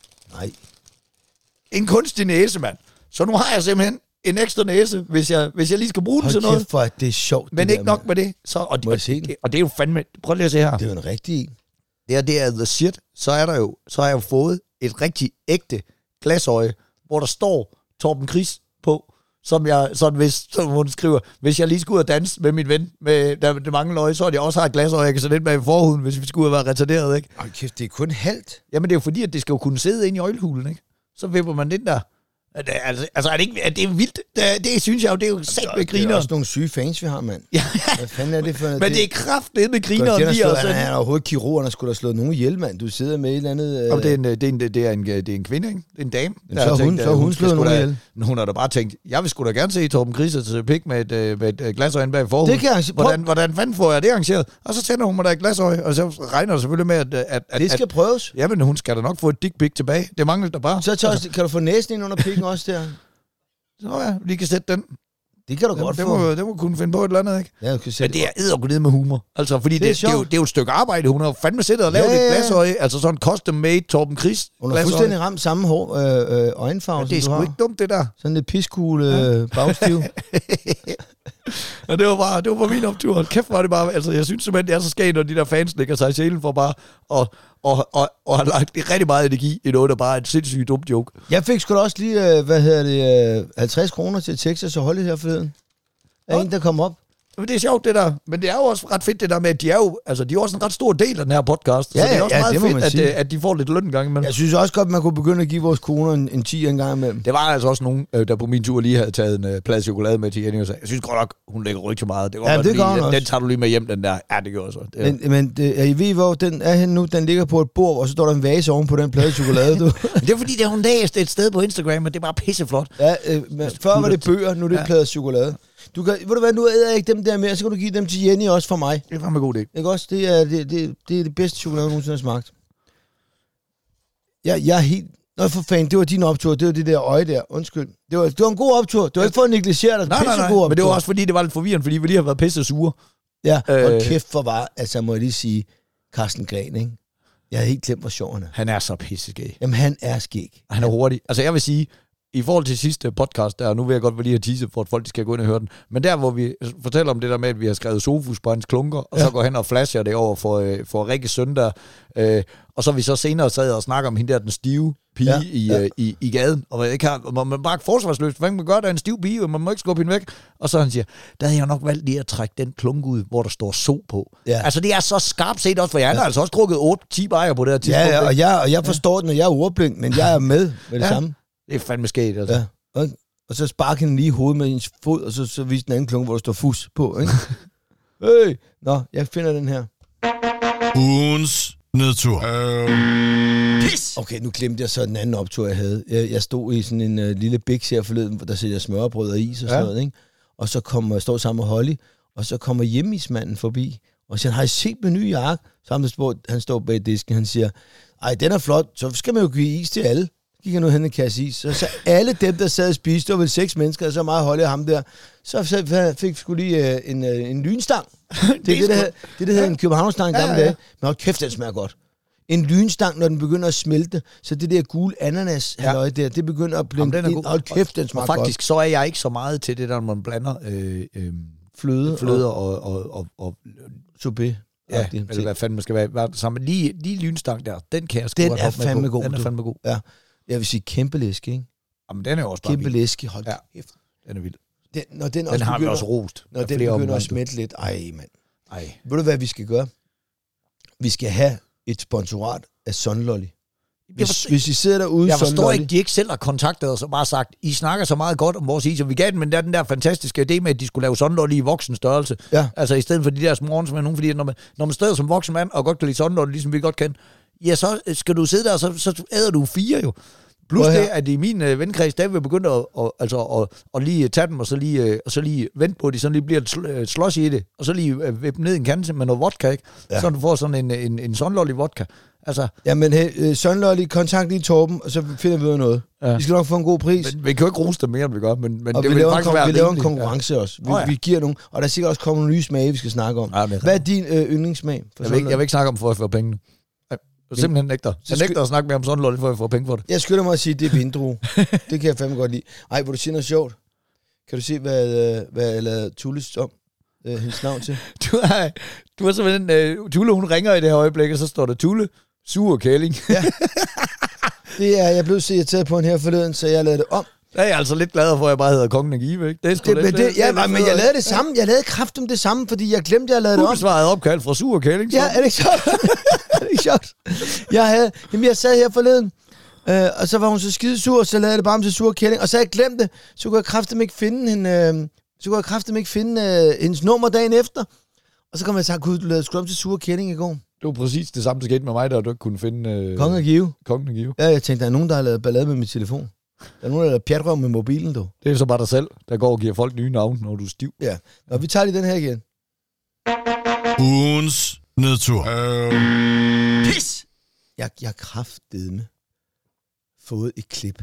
en kunstig næse, mand. Så nu har jeg simpelthen en ekstra næse, hvis jeg lige skal bruge den til noget. Hold kæft for, at det er sjovt. Men ikke nok med det. Så, og det er jo fandme... Prøv lige at se her. Det er jo en rigtig en. Det er the shit. Så har jeg jo fået et rigtig ægte glasøje, hvor der står Torben Chris på, som hun skriver, hvis jeg lige skulle ud og danse med min ven, der mangler øje, så er det også har et glasøje, jeg kan sætte ind bag i forhuden, hvis vi skulle ud og være retarderet, ikke? Hold kæft, det er kun halvt. Jamen det er jo fordi, at det skal jo kunne sidde inde i øjelhulen, ikke? Så vipper man den der. Altså, er det er vildt? Det synes jeg jo, det er jo sæt med griner. Det er også nogle syge fans, vi har, mand. Ja. Hvad fanden er det for... Men det er kraftedeme med griner. Han er overhovedet kirurg, der skulle have slået nogen ihjel, mand. Du sidder med et eller andet... Det er en kvinde, ikke? Det er en dame. Så hun slået nogen ihjel. Hun har da bare tænkt, jeg vil sgu da gerne se Torben Chris til pik med et glasøje inde bag forhuden. Det kan jeg hvordan fanden får jeg det arrangeret? Og så tænder hun mig da et glasøje, og så regner det selvfølgelig med, at det skal prøves. Jamen, hun skal da nok få et dick pic tilbage. Det mangler der bare. Så kan du få næsen ind under pikken også der? Så ja, vi kan sætte den. Det kan du godt få. Det må kunne finde på et eller andet, ikke? Ja, men det er eddergået med humor. Altså, fordi det er jo et stykke arbejde. Hun har fandme siddet og lavet et glasøje. Altså sådan custom-made Torben Chris. Hun har fuldstændig ramt samme øjenfarve, det er sgu ikke dumt, det der. Sådan lidt piskule bagstiv. Ja, det var bare min optur. Kæft var det bare. Altså, jeg synes simpelthen, det er så skægt, når de der fans lægger sig i selen for bare og har lagt rigtig meget energi i noget, der bare er et sindssygt dumt joke. Jeg fik sgu da også lige, 50 kroner til Texas og Holly her forleden. En, der kom op. Men det er sjovt, det der. Men det er jo også ret fedt, det der med, at de er jo også en ret stor del af den her podcast. Ja, så det er også meget fedt, at at de får lidt løn en gang imellem. Jeg synes også godt, man kunne begynde at give vores koner en 10 en gang imellem. Det var altså også nogen, der på min tur lige havde taget en plade chokolade med til Jenny og sagde, jeg synes godt nok, hun lægger rigtig meget. Det den tager du lige med hjem, den der. Ja, det gjorde så. Men I ved, hvor den er henne nu? Den ligger på et bord, og så står der en vase oven på den plade chokolade, du. Det er fordi, det har hun læst et sted på Instagram, og det er bare pisseflot. Ja, før var det bøger, nu er det plade chokolade. Du kan, ved du hvad, nu æder jeg ikke dem der mere, så kan du give dem til Jenny også for mig. Det er fandme god idé. Ikke også? Det er det bedste chokolade, jeg nogensinde har smagt. Jeg er helt... Nå, for fanden, det var din optur. Det var det der øje der. Undskyld. Det var en god optur. Det var ikke for at negligere dig. Nej, men det var også fordi, det var lidt forvirrende, fordi vi lige har været pisse sure. Ja, og kæft for var, altså må jeg lige sige, Carsten Gren, ikke? Jeg havde helt glemt, hvor sjov han er. Han er så pisseskæg. Jamen, han er skæg. Han er hurtig. Altså, jeg vil sige, i forhold til sidste podcast, der, nu vil jeg godt lige have teaset, for at folk skal gå ind og høre den, men der, hvor vi fortæller om det der med, at vi har skrevet Sofus på hans klunker, og så går han og flasher det over for Rikke Søndag, og så vi så senere sad og snakker om hende der, den stive pige i gaden, og man bare forsvarsløst, hvad man gør, der er en stiv pige, og man må ikke skubbe hende væk, og så han siger, der havde jeg nok valgt lige at trække den klunk ud, hvor der står so på. Ja. Altså det er så skarpt set også, for jeg har altså også drukket 8-10 bajer på det her tidspunkt. Ja, og jeg forstår det, når jeg er ordblind, men jeg er med det samme. Det er fandme sket, altså. Ja. Og så sparker den lige i hovedet med ens fod, og så viser den anden klunge, hvor der står fus på, ikke? Hey! Nå, jeg finder den her. Ugens nedtur. Pis! Okay, nu glemte jeg så den anden optur, jeg havde. Jeg stod i sådan en lille biks her forleden, hvor der sælger smørbrød og is og sådan noget, ikke? Og så står sammen med Holly, og så kommer hjemmeismanden forbi, og siger, har I set med ny jakke? Så han står bag disken, han siger, ej, den er flot, så skal man jo give is til alle. Gik jeg nu hen en kasse is. Så alle dem, der sad og spiste, der var vel 6 mennesker, og så meget Holly og ham der, så fik sgu lige en lynstang. Det er det, der hedder en københavnstang gamle dage. Men hold kæft, den smager godt. En lynstang, når den begynder at smelte, så det der gule ananas halløj der, det begynder at blinde ind. Hold kæft, den smager godt. Faktisk, så er jeg ikke så meget til det der, når man blander fløde og sorbet. Ja, eller hvad fanden man skal være sammen. Lige lynstang der, den kan jeg sgu godt hoppe med på. Den er fandme god. Ja. Jeg vil sige kæmpe læske, ikke? Jamen, den er jo også bare kæmpe læske, hold kæft. Den er vild. Den har vi også rost. Når den begynder at smelte lidt, mand. Ved du, hvad vi skal gøre? Vi skal have et sponsorat af Sunlolly. Hvis I sidder derude, jeg forstår ikke, de ikke selv har kontaktet os og bare sagt, I snakker så meget godt om vores is, og vi gav den, men der er den der fantastiske idé med, at de skulle lave Sunlolly i voksen størrelse. Ja. Altså i stedet for de der små som er nogen, fordi når man steder som voksen mand og godt kan lide Sunlolly, ligesom vi godt kan, ja, så skal du sidde der, og så æder du 4 jo. Plus det, at i min venkreds, der vil begynde at lige tage dem, og så lige vente på, at de sådan lige bliver et slås i det, og så lige vippe ned i en kande med noget vodka, ikke? Ja. Så du får sådan en Sunlolly vodka. Altså. Jamen, hey, Sunlolly, kontakt lige Torben, og så finder vi ud af noget. Ja. Vi skal nok få en god pris. Men vi kan jo ikke rose dem mere, end vi gør, men og det vil faktisk være vi laver en konkurrence også. Vi giver nogle, og der er sikkert også kommet nogle nye smage, vi skal snakke om. Ja, hvad er din yndlingssmag? Jeg vil ikke snakke om, for at få penge. Simpelthen nægter. Jeg nægter at snakke med om sådan noget, for at få penge for det. Jeg skylder mig at sige, at det er vindrue. Det kan jeg fandme godt lide. Ej, hvor du siger noget sjovt. Kan du se, hvad jeg lavede Tulles om? Hendes navn til? Du har simpelthen... Tulle, hun ringer i det her øjeblik, og så står der Tulle, sur kælling. Ja. Det er, jeg blev så irriteret på hende her forleden, så jeg lavede det om. Jeg er altså lidt glad for, at jeg bare hedder Kongen af Give, ikke? Men jeg lavede det samme. Jeg lavede kraften det samme, fordi jeg glemte, at jeg lavede det om. Ubesvaret opkald fra sur kælling. Ja, er det ikke sjovt? Er det ikke sjovt? Jeg sad her forleden, og så var hun så skidesur, så lavede jeg det bare om til sur kælling, og så havde jeg glemt det, så kunne jeg kraften ikke finde hendes nummer dagen efter. Og så kom jeg til at du lavede sgu om til sur kælling i går. Det var præcis det samme, der skete med mig, da du ikke kunne finde... Kongen af Give. Kongen af Give. Ja, jeg tænkte, der er nogen, der har lavet ballade med min telefon. Der er nogen, der har lavet pjatrøv med mobilen, du. Det er så bare dig selv, der går og giver folk nye navne, når du er stiv. Ja, og vi tager lige den her igen. Ugens nedtur. Pis! Jeg kraftedeme fået et klip.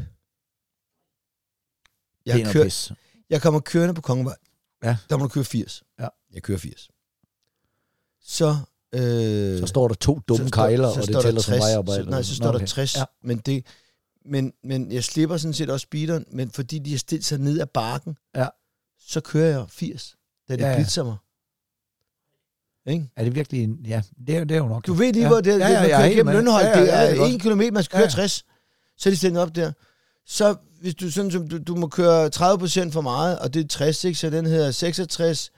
Jeg kommer kørende på Kongevej. Ja. Der må du køre 80. Ja. Jeg kører 80. Så står der 2 dumme kejler, og det tæller som vejarbejde. Nej, så står der 60. Ja. Men jeg slipper sådan set også speederen, men fordi de har stillet sig ned ad bakken, så kører jeg 80, da det blitzer mig. Ikke? Er det virkelig ja, det er jo nok. Du ved lige, hvor det er. Man kører gennem Lønhold. Det er 1 kilometer, man skal køre 60. Så er de stillet op der. Så hvis du sådan som du må køre 30% for meget, og det er 60, ikke? Så den hedder 66,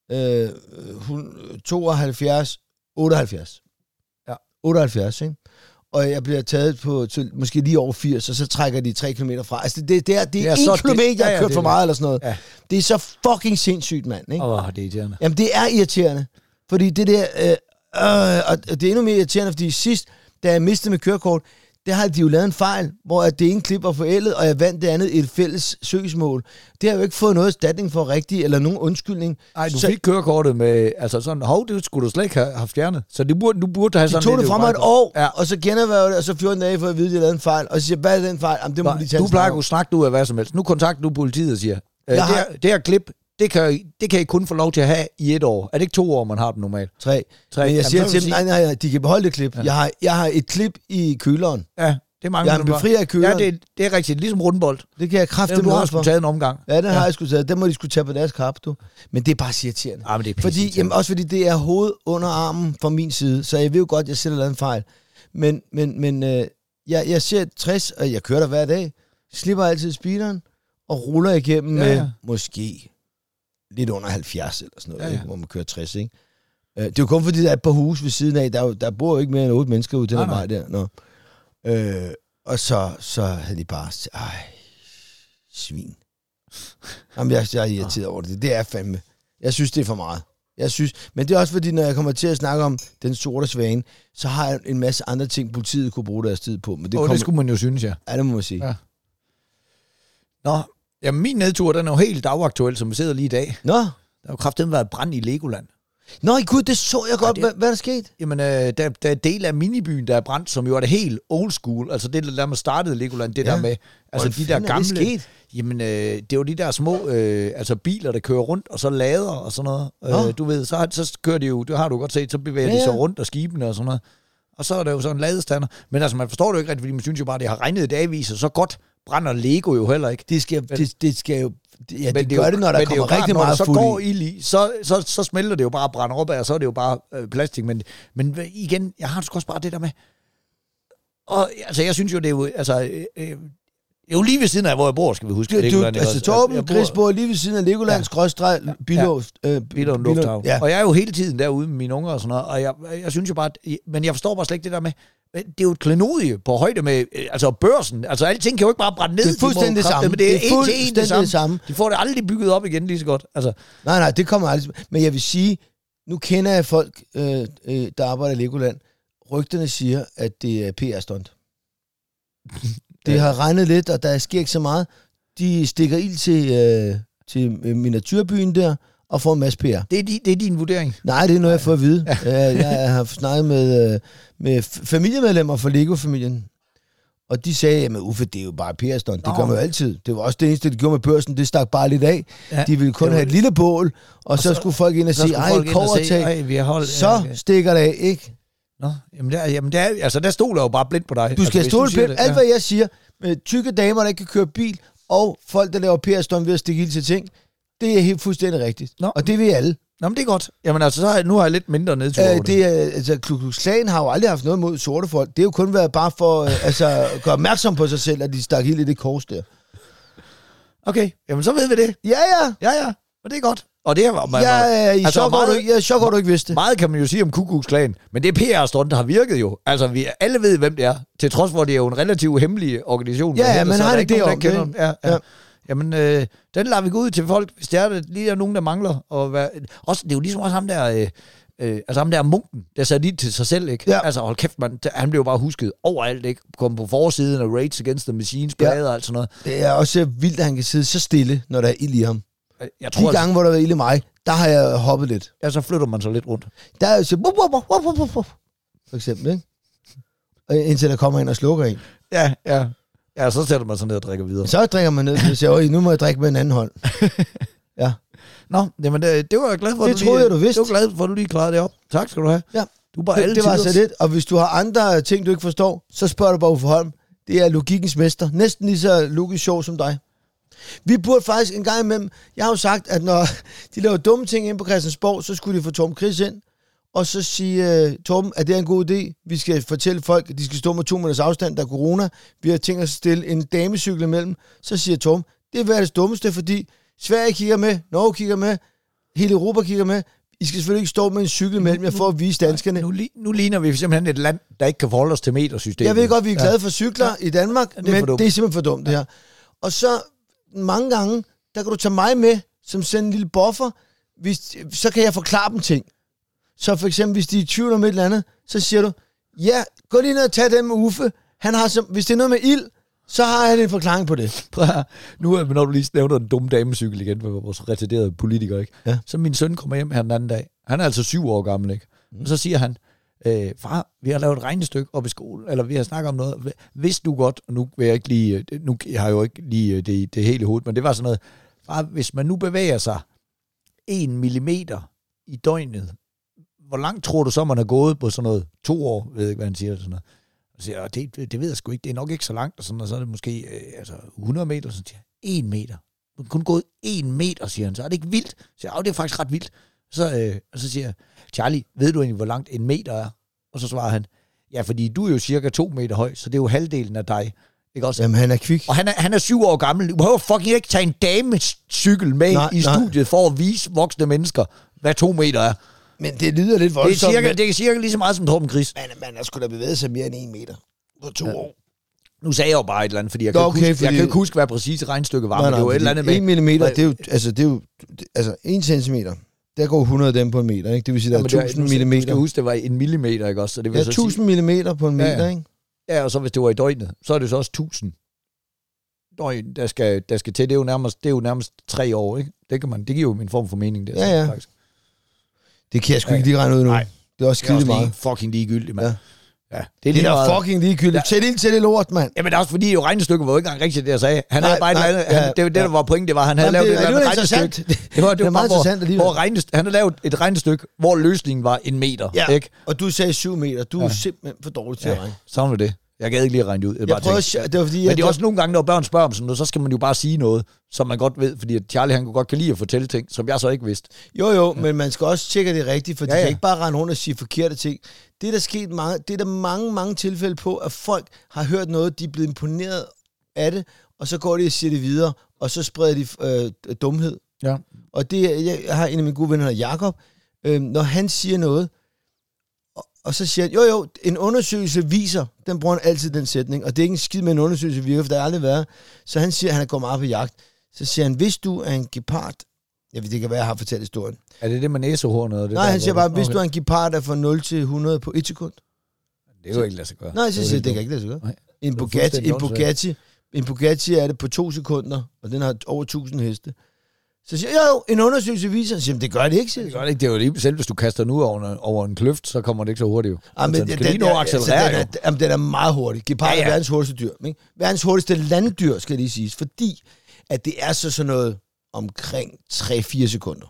72, 78. Ja. 78, ikke? Og jeg bliver taget til måske lige over 80, og så trækker de 3 kilometer fra. Altså, det er 1 kilometer, jeg har kørt for meget, eller sådan noget. Ja. Det er så fucking sindssygt, mand, ikke? Det er irriterende. Jamen, det er irriterende. Fordi det der... og det er endnu mere irriterende, fordi sidst, da jeg mistede mit kørekort, der havde de jo lavet en fejl, hvor det ene klip var forældet, og jeg vandt det andet et fælles søgsmål. Det har jeg jo ikke fået noget erstatning for rigtigt, eller nogen undskyldning. Nej, du fik kørekortet med, altså sådan, det skulle du slet ikke have fjernet. Så du burde have sådan... De tog det fra mig et år, og så generhvervede det, og så 14 dage for at vide, at de lavede en fejl. Og så siger, hvad er den fejl? Jamen, det må de tage. Du plejer at kunne snakke ud af hvad som helst. Nu kontakter du politiet og siger, det her klip, det kan I kun få lov til at have i 1 år. Er det ikke 2 år, man har den normalt? 3. Men jeg siger til dem, nej, de kan beholde det klip. Ja. Jeg har et klip i køleren. Ja, det er mange. Jeg har en befrier i køleren. Ja, det er rigtigt. Ligesom rundbold. Det kan jeg kraftigt med også for. Du har taget en omgang. Ja, den har jeg sgu taget. Den må de skulle tage på deres kap, du. Men det er bare irriterende. Ja, men det er også fordi det er hoved under armen fra min side, så jeg ved jo godt, at jeg selv har lavet en fejl. Men jeg ser 60, og jeg kører der hver dag. Slipper altid speederen og ruller igennem med måske lidt under 70 eller sådan noget, ikke? Hvor man kører 60, ikke? Det er jo kun fordi, der er et par huse ved siden af. Der bor jo ikke mere end 8 mennesker ude til den vej der. Nå. Og så havde de bare svin. Jamen, jeg er irriteret over det. Det er fandme. Jeg synes, det er for meget. Men det er også fordi, når jeg kommer til at snakke om den sorte svane, så har jeg en masse andre ting, politiet kunne bruge deres tid på. Men det skulle man jo synes, ja. Ja, det må man sige. Ja. Nå, jamen min nedtur, den er jo helt dagaktuel, som vi sidder lige i dag. Nå. Der har jo kraftigt været brand i Legoland. Nå, gud, det så jeg godt. Hvad er der sket? Jamen, der er del af minibyen, der er brændt, som jo er det helt old school. Altså det, der man startede Legoland, det der med... Altså de der gamle... Det jamen, det er jo de der små altså biler, der kører rundt, og så lader og sådan noget. Du ved, så kører de jo... Det har du godt set, så bevæger de sig rundt, og skibene og sådan noget. Og så er der jo sådan en ladestander. Men altså, man forstår det jo ikke rigtigt, fordi man synes jo bare, det har regnet i dagvis, og så godt brænder Lego jo heller ikke. Det skal jo... Ja, det gør det, når der kommer rigtig meget fuld i. Når så går ild i, så smelter det jo bare og brænder op af, og så er det jo bare plastik. Men igen, jeg har også bare det der med... Og altså, jeg synes jo, det er jo... Altså, det er jo lige ved siden af, hvor jeg bor, skal vi huske. Altså, Torben Gris bor lige ved siden af Legoland, skråstreg, Billund Lufthavn. Ja. Og jeg er jo hele tiden derude med mine unger og sådan noget, og jeg synes jo bare... Men jeg forstår bare slet ikke det der med... Det er jo et klenodie på højde med altså børsen. Altså, alting kan jo ikke bare brænde ned. Det er fuldstændig det samme. Men det er fuldstændig det samme. De får det aldrig bygget op igen lige så godt. Altså. Nej, det kommer aldrig. Men jeg vil sige, nu kender jeg folk, der arbejder i Legoland. Rygterne siger, at det er PR-stunt. Det har regnet lidt, og der sker ikke så meget. De stikker ild til miniaturbyen der, og får en masse PR. Det er din vurdering? Nej, det er noget, jeg får at vide. Jeg har snakket med familiemedlemmer fra Lego-familien, og de sagde, at Uffe, det er jo bare PR-stunt. Det gør man jo altid. Det var også det eneste, de gjorde med børsen. Det stak bare lidt af. Ja, de ville kun have et lille bål, og så skulle folk ind og sige, ej, kovertag. Så stikker det af, ikke? Nå, jamen der stoler jeg jo bare blindt på dig. Du skal stole blindt. Alt, hvad jeg siger, med tykke damer, der ikke kan køre bil, og folk, der laver PR-stund ved at stikke ild til ting, det er helt fuldstændig rigtigt. Nå. Og det vil alle. Nå, men det er godt. Jamen altså, nu har jeg lidt mindre nedtur over det. Altså, Ku Klux Klan har jo aldrig haft noget mod sorte folk. Det er jo kun været bare for at gøre opmærksom på sig selv, at de stak helt i det kors der. Okay, jamen så ved vi det. Ja. Og det er godt. Og det var... Jeg er chok over, du ikke vidste det. Meget kan man jo sige om Ku Klux Klan, men det er PR-stunt, der har virket jo. Altså, alle ved, hvem det er. Til trods for, det er jo en relativt hemmelig organisation. Ja, men har det om det. Ja. Jamen, den lader vi gå ud til folk, hvis det er lige der nogen, der mangler. Også, det er jo ligesom også ham der... ham der munken, der satte lidt til sig selv, ikke? Ja. Altså, hold kæft, han blev jo bare husket overalt, ikke? Kom på forsiden af Rage Against the Machines, blader og alt sådan noget. Det er også vildt, at han kan sidde så stille, når der er ild i ham. Jeg tror, de gange, hvor der er ild i mig, der har jeg hoppet lidt. Ja, så flytter man så lidt rundt. Der er jo så... For eksempel, ikke? Indtil der kommer ind og slukker en. Ja, så sætter man sig ned og drikker videre. Så drikker man ned, og siger, nu må jeg drikke med en anden hånd. Ja. Nå, jamen det var jeg glad for. Det troede jeg, du vidste. Det var glad for, at du lige klarede det op. Tak skal du have. Ja. Du bare det var så lidt. Og hvis du har andre ting, du ikke forstår, så spørger du bare Uffe Holm. Det er logikkens mester. Næsten lige så logisk sjov som dig. Vi burde faktisk en gang imellem... Jeg har jo sagt, at når de laver dumme ting ind på Christiansborg, så skulle de få Torben Chris ind. Og så sige, Torben, at det er en god idé. Vi skal fortælle folk, at de skal stå med 2 meters afstand, der er corona. Vi har tænkt os at stille en damecykel imellem. Så siger Torben, det er verdens dummeste, fordi Sverige kigger med, Norge kigger med, hele Europa kigger med. I skal selvfølgelig ikke stå med en cykel imellem jer for at vise danskerne. Nu ligner vi simpelthen et land, der ikke kan forholde os til metersystemet. Jeg ved godt, vi er glade for cykler i Danmark, men det er simpelthen for dumt, det her. Og så mange gange, der kan du tage mig med, som sådan en lille buffer, så kan jeg forklare dem ting. Så for eksempel, hvis de er i tvivl om et eller andet, så siger du, ja, gå lige ned og tag dem med Uffe. Han har hvis det er noget med ild, så har han en forklaring på det. Nu, når du lige nævner den dumme damecykel igen, for vores retarderede politikere, ikke? Ja. Så min søn kommer hjem her den anden dag. Han er altså 7 år gammel, ikke? Og så siger han, far, vi har lavet et regnestykke op i skole, eller vi har snakket om noget. Hvis du godt, og nu vil jeg ikke lige, nu har jeg jo ikke lige det hele i hovedet, men det var sådan noget, far, hvis man nu bevæger sig 1 millimeter i døgnet, hvor langt tror du så, man har gået på sådan noget? 2 år, ved jeg ikke, hvad han siger, eller sådan noget. Og så siger jeg, det ved jeg sgu ikke, det er nok ikke så langt, og så er det måske 100 meter, så siger jeg, 1 meter. Du har kun gået 1 meter, siger han, så er det ikke vildt? Så siger jeg, det er faktisk ret vildt. Og så siger jeg, Charlie, ved du egentlig, hvor langt 1 meter er? Og så svarer han, ja, fordi du er jo cirka 2 meter høj, så det er jo halvdelen af dig. Ikke også? Jamen, han er kvik. Og han er 7 år gammel. Du behøver fucking ikke tage en damecykel med i studiet for at vise voksne mennesker, hvad 2 meter er. Men det lyder lidt voldsomt. Det er cirka lige så meget som Torben Chris. Man har sgu da bevæget sig mere end 1 meter på 2 år. Nu sagde jeg jo bare et eller andet, fordi jeg kan ikke huske, hvad præcis regnstykket var, men det var et eller andet med. 1 millimeter, det er jo 1 centimeter. Der går 100 af dem på en meter, ikke? Det vil sige, der er 1000 millimeter. Du skal huske, det var 1 millimeter, ikke også? Så det vil 1000 millimeter på en meter, ikke? Ja, og så hvis det var i døgnet, så er det så også 1000 døgn, der skal til. Det er jo nærmest 3 år, ikke? Det giver jo en form for mening, det. Ja. Faktisk. Det kan jeg sgu ikke lige regne ud nu. Nej. Det er også skide meget. Fucking ligegyldigt, mand. Ja. Det er fucking ligegyldigt. Sæt ind til det lort, mand. Jamen, det er også fordi, jo regnestykket var jo ikke engang rigtigt, det jeg sagde. Han havde bare et eller andet. Det der var pointen, det var, han havde lavet et regnestykke. Det var meget interessant alligevel. Han havde lavet et regnestykke, hvor løsningen var 1 meter. Ja, ikke? Og du sagde 7 meter. Du er simpelthen for dårlig til at regne. Sådan var det. Jeg gad ikke lige at regne det ud. Det var fordi, men det er også nogle gange, når børn spørger om sådan noget, så skal man jo bare sige noget, som man godt ved, fordi Charlie han godt kan lide at fortælle ting, som jeg så ikke vidste. Jo, men man skal også tjekke det rigtigt, for de kan ikke bare rende rundt og sige forkerte ting. Det er der sket det er der mange tilfælde på, at folk har hørt noget, de er blevet imponeret af det, og så går de og siger det videre, og så spreder de dumhed. Ja. Og det, jeg har en af mine gode venner, Jakob, når han siger noget, og så siger han, jo, en undersøgelse viser, den bruger han altid den sætning, og det er ikke en skid med en undersøgelse virker, for der er aldrig været. Så han siger, at han går meget på jagt. Så siger han, hvis du er en gepard, jeg ved ikke, hvad jeg har fortalt historien. Er det med næsehornet? Nej, han siger bare, hvis du er en gepard, der får 0 til 100 på 1 sekund. Det er jo ikke lade sig gøre. Nej, så siger det kan ikke lade sig gøre. En Bugatti er det på 2 sekunder, og den har over 1000 heste. Så siger jeg, en undersøgelse viser, siger, det gør det ikke. Det gør det ikke. Det er jo lige selv, hvis du kaster den ud over en kløft, så kommer det ikke så hurtigt. Den er meget hurtig. Gepard er verdens hurtigste dyr. Ikke? Verdens hurtigste landdyr, skal lige siges, fordi at det er sådan noget omkring 3-4 sekunder.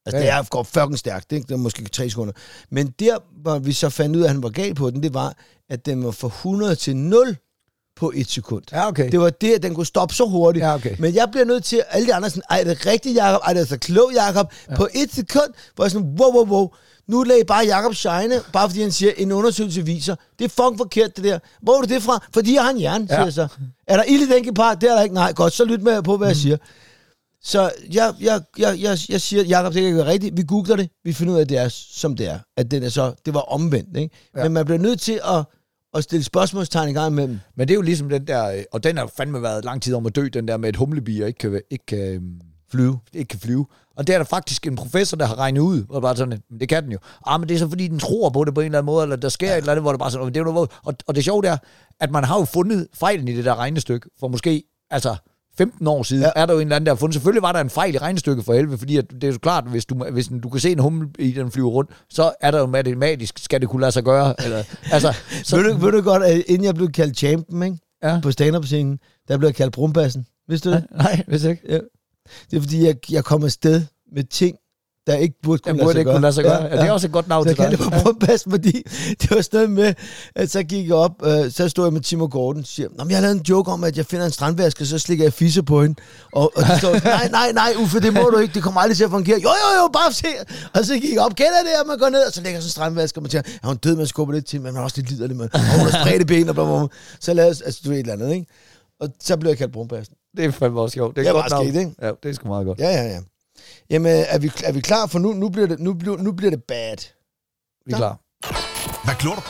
Altså, det går fucking stærkt. Det er måske 3 sekunder. Men der, hvor vi så fandt ud af, at han var gal på den, det var, at den var fra 100 til 0 på 1 sekund. Ja, okay. Det var det, at den kunne stoppe så hurtigt. Ja, okay. Men jeg bliver nødt til, alle de andre sådan, ej, det er rigtigt, Jacob, ej, det er så klog, Jacob. Ja. På 1 sekund, hvor jeg sådan, wow. Nu lader I bare Jacob shine, bare fordi han siger, en undersøgelse viser. Det er fucking forkert, det der. Hvor er det fra? Fordi jeg har en hjerne, siger jeg så. Er der ild i den gepard? Det er der ikke. Nej, godt, så lyt med på, hvad jeg siger. Så jeg siger, Jacob, det kan ikke være rigtigt. Vi googler det. Vi finder ud af, at det er, som det er. At den er så, det var omvendt, ikke? Ja. Men man bliver nødt til at stille spørgsmålstegn i gang imellem. Men det er jo ligesom den der, og den har jo fandme været lang tid om at dø, den der med et humlebi og ikke kan flyve. Og det er der faktisk en professor, der har regnet ud, og bare sådan, det kan den jo. Men det er så fordi, den tror på det på en eller anden måde, eller der sker et eller andet, hvor det bare sådan, det er noget, og det sjove er, at man har jo fundet fejlen i det der regnestykke, for måske, 15 år siden, er der jo en eller anden, der har fundet. Selvfølgelig var der en fejl i regnestykket for helvede, fordi at det er jo klart, hvis du kan se en humle i den flyver rundt, så er der jo matematisk, skal det kunne lade sig gøre. Eller, så, ved du godt, at inden jeg blev kaldt champion, ikke? Ja. På stand-up-scenen, der blev jeg kaldt brumbassen. Vidste du det? Nej, vidste ikke. Ja. Det er fordi, jeg kom afsted med ting, der ikke burde kunne lade sig gøre. Ja. Det er også et godt navn til dig. Så jeg kaldte det på brumbassen, fordi det var sådan med, at så gik jeg op, så stod jeg med Tim og Gordon og siger, jeg har lavet en joke om, at jeg finder en strandvask, og så slikker jeg fisse på hende. Og de står, nej, Uffe, det må du ikke, det kommer aldrig til at fungere. Jo, bare se. Og så gik jeg op, kender det, og man går ned, og så lægger sådan en strandvask, og man tænker, hun død, man skubber lidt til, men man er også lidt liderlig, man. Og hun har spredte ben, og blablabla. Så lavede du et eller andet, ikke? Og så blev jeg kaldt brumbassen. Det er fandme også sjovt. Det er godt navn. Ikke? Ja, det er sgu meget godt. Ja. Jamen, er vi klar? For nu bliver det bad. Vi er klar. Hvad klor du på?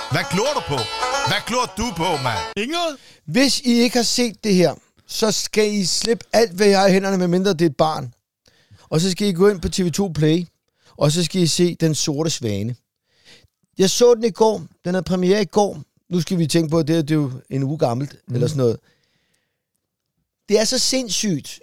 Hvad klor du på, mand? Inget? Hvis I ikke har set det her, så skal I slippe alt, hvad jeg har i hænderne, medmindre det er et barn. Og så skal I gå ind på TV2 Play, og så skal I se Den Sorte Svane. Jeg så den i går. Den havde premiere i går. Nu skal vi tænke på, at det er jo en uge gammelt, eller sådan noget. Det er så sindssygt.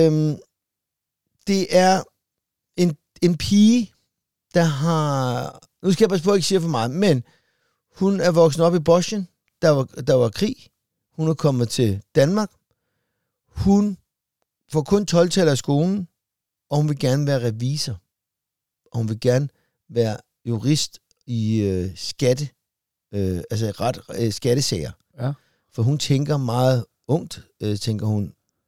Det er en pige, der har... Nu skal jeg passe på, at jeg ikke siger for meget, men hun er vokset op i Bosnien. Der var krig. Hun er kommet til Danmark. Hun får kun 12-taller i skolen, og hun vil gerne være revisor. Og hun vil gerne være jurist i skattesager. Ja. For hun tænker meget ungt, tænker hun,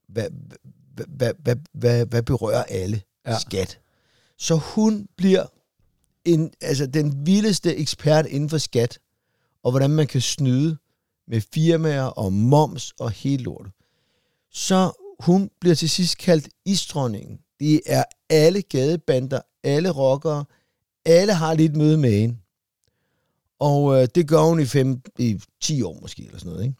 hvad berører alle? Ja. Skat. Så hun bliver den vildeste ekspert inden for skat, og hvordan man kan snyde med firmaer og moms og hele lortet. Så hun bliver til sidst kaldt isdronningen. Det er alle gadebander, alle rockere, alle har lidt møde med hende. Og det gør hun i 10 år måske, eller sådan noget, ikke?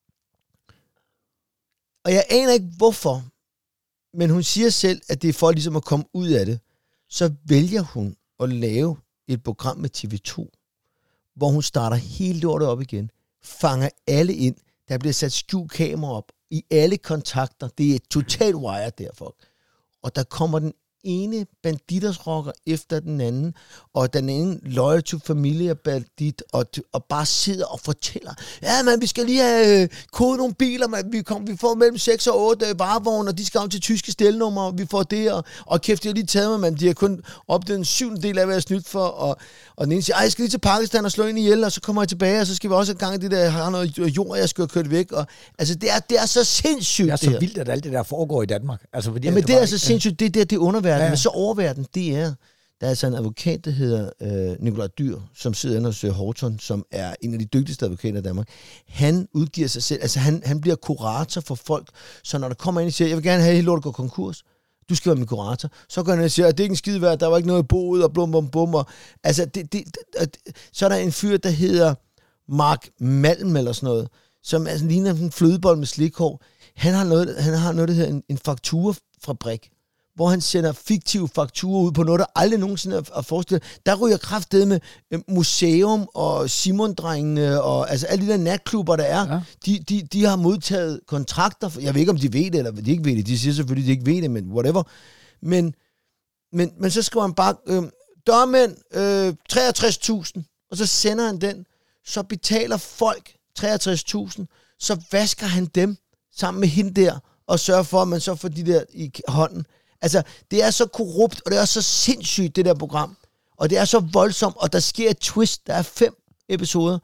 Og jeg aner ikke, hvorfor, men hun siger selv, at det er for ligesom at komme ud af det. Så vælger hun at lave et program med TV2, hvor hun starter hele lortet op igen, fanger alle ind, der bliver sat skjult kamera op i alle kontakter. Det er et totalt wire derfor. Og der kommer den ene banditersrocker efter den anden, og den ene loyal to familie bandit, og bare sidder og fortæller, ja, man, vi skal lige have kodet nogle biler, man. Vi får mellem 6 og 8 varevogne, og de skal om til tyske stelnummer, og vi får det, og kæft, de har lige taget mig, man. De har kun opdaget en 7. del af, hvad jeg er snydt for, og den ene siger, jeg skal lige til Pakistan og slå ind ihjel, og så kommer jeg tilbage, og så skal vi også i gang i det der, har noget jord, jeg skal have kørt væk, og altså, det er så sindssygt. Det er så vildt, at alt det der foregår i Danmark. Altså, fordi men det er så sindssygt, det er underverden. Ja. Men så oververden, det er, der er altså en advokat, der hedder Nikolaj Dyr, som sidder inde hos Horton, som er en af de dygtigste advokater i Danmark. Han udgiver sig selv, altså han bliver kurator for folk, så når der kommer ind og siger, jeg vil gerne have hele lortet går konkurs, du skal være min kurator, så går han og siger, at det er ikke en skide værd, der var ikke noget i boet, og blum, og altså, så er der en fyr, der hedder Mark Malm, eller sådan noget, som altså ligner en flødebold med slikhår. Han har noget, der hedder en fakturafabrik, hvor han sender fiktive fakturer ud på noget, der aldrig nogensinde er forestillet. Der ryger kraftedeme med museum og Simon-drengene og altså alle de der natklubber, der er. Ja. De har modtaget kontrakter. Jeg ved ikke, om de ved det, eller de ikke ved det. De siger selvfølgelig, at de ikke ved det, men whatever. Men så skriver han bare, dørmænd, 63.000, og så sender han den. Så betaler folk 63.000, så vasker han dem sammen med hende der, og sørger for, at man så får de der i hånden. Altså, det er så korrupt, og det er så sindssygt, det der program. Og det er så voldsomt, og der sker et twist. Der er 5 episoder.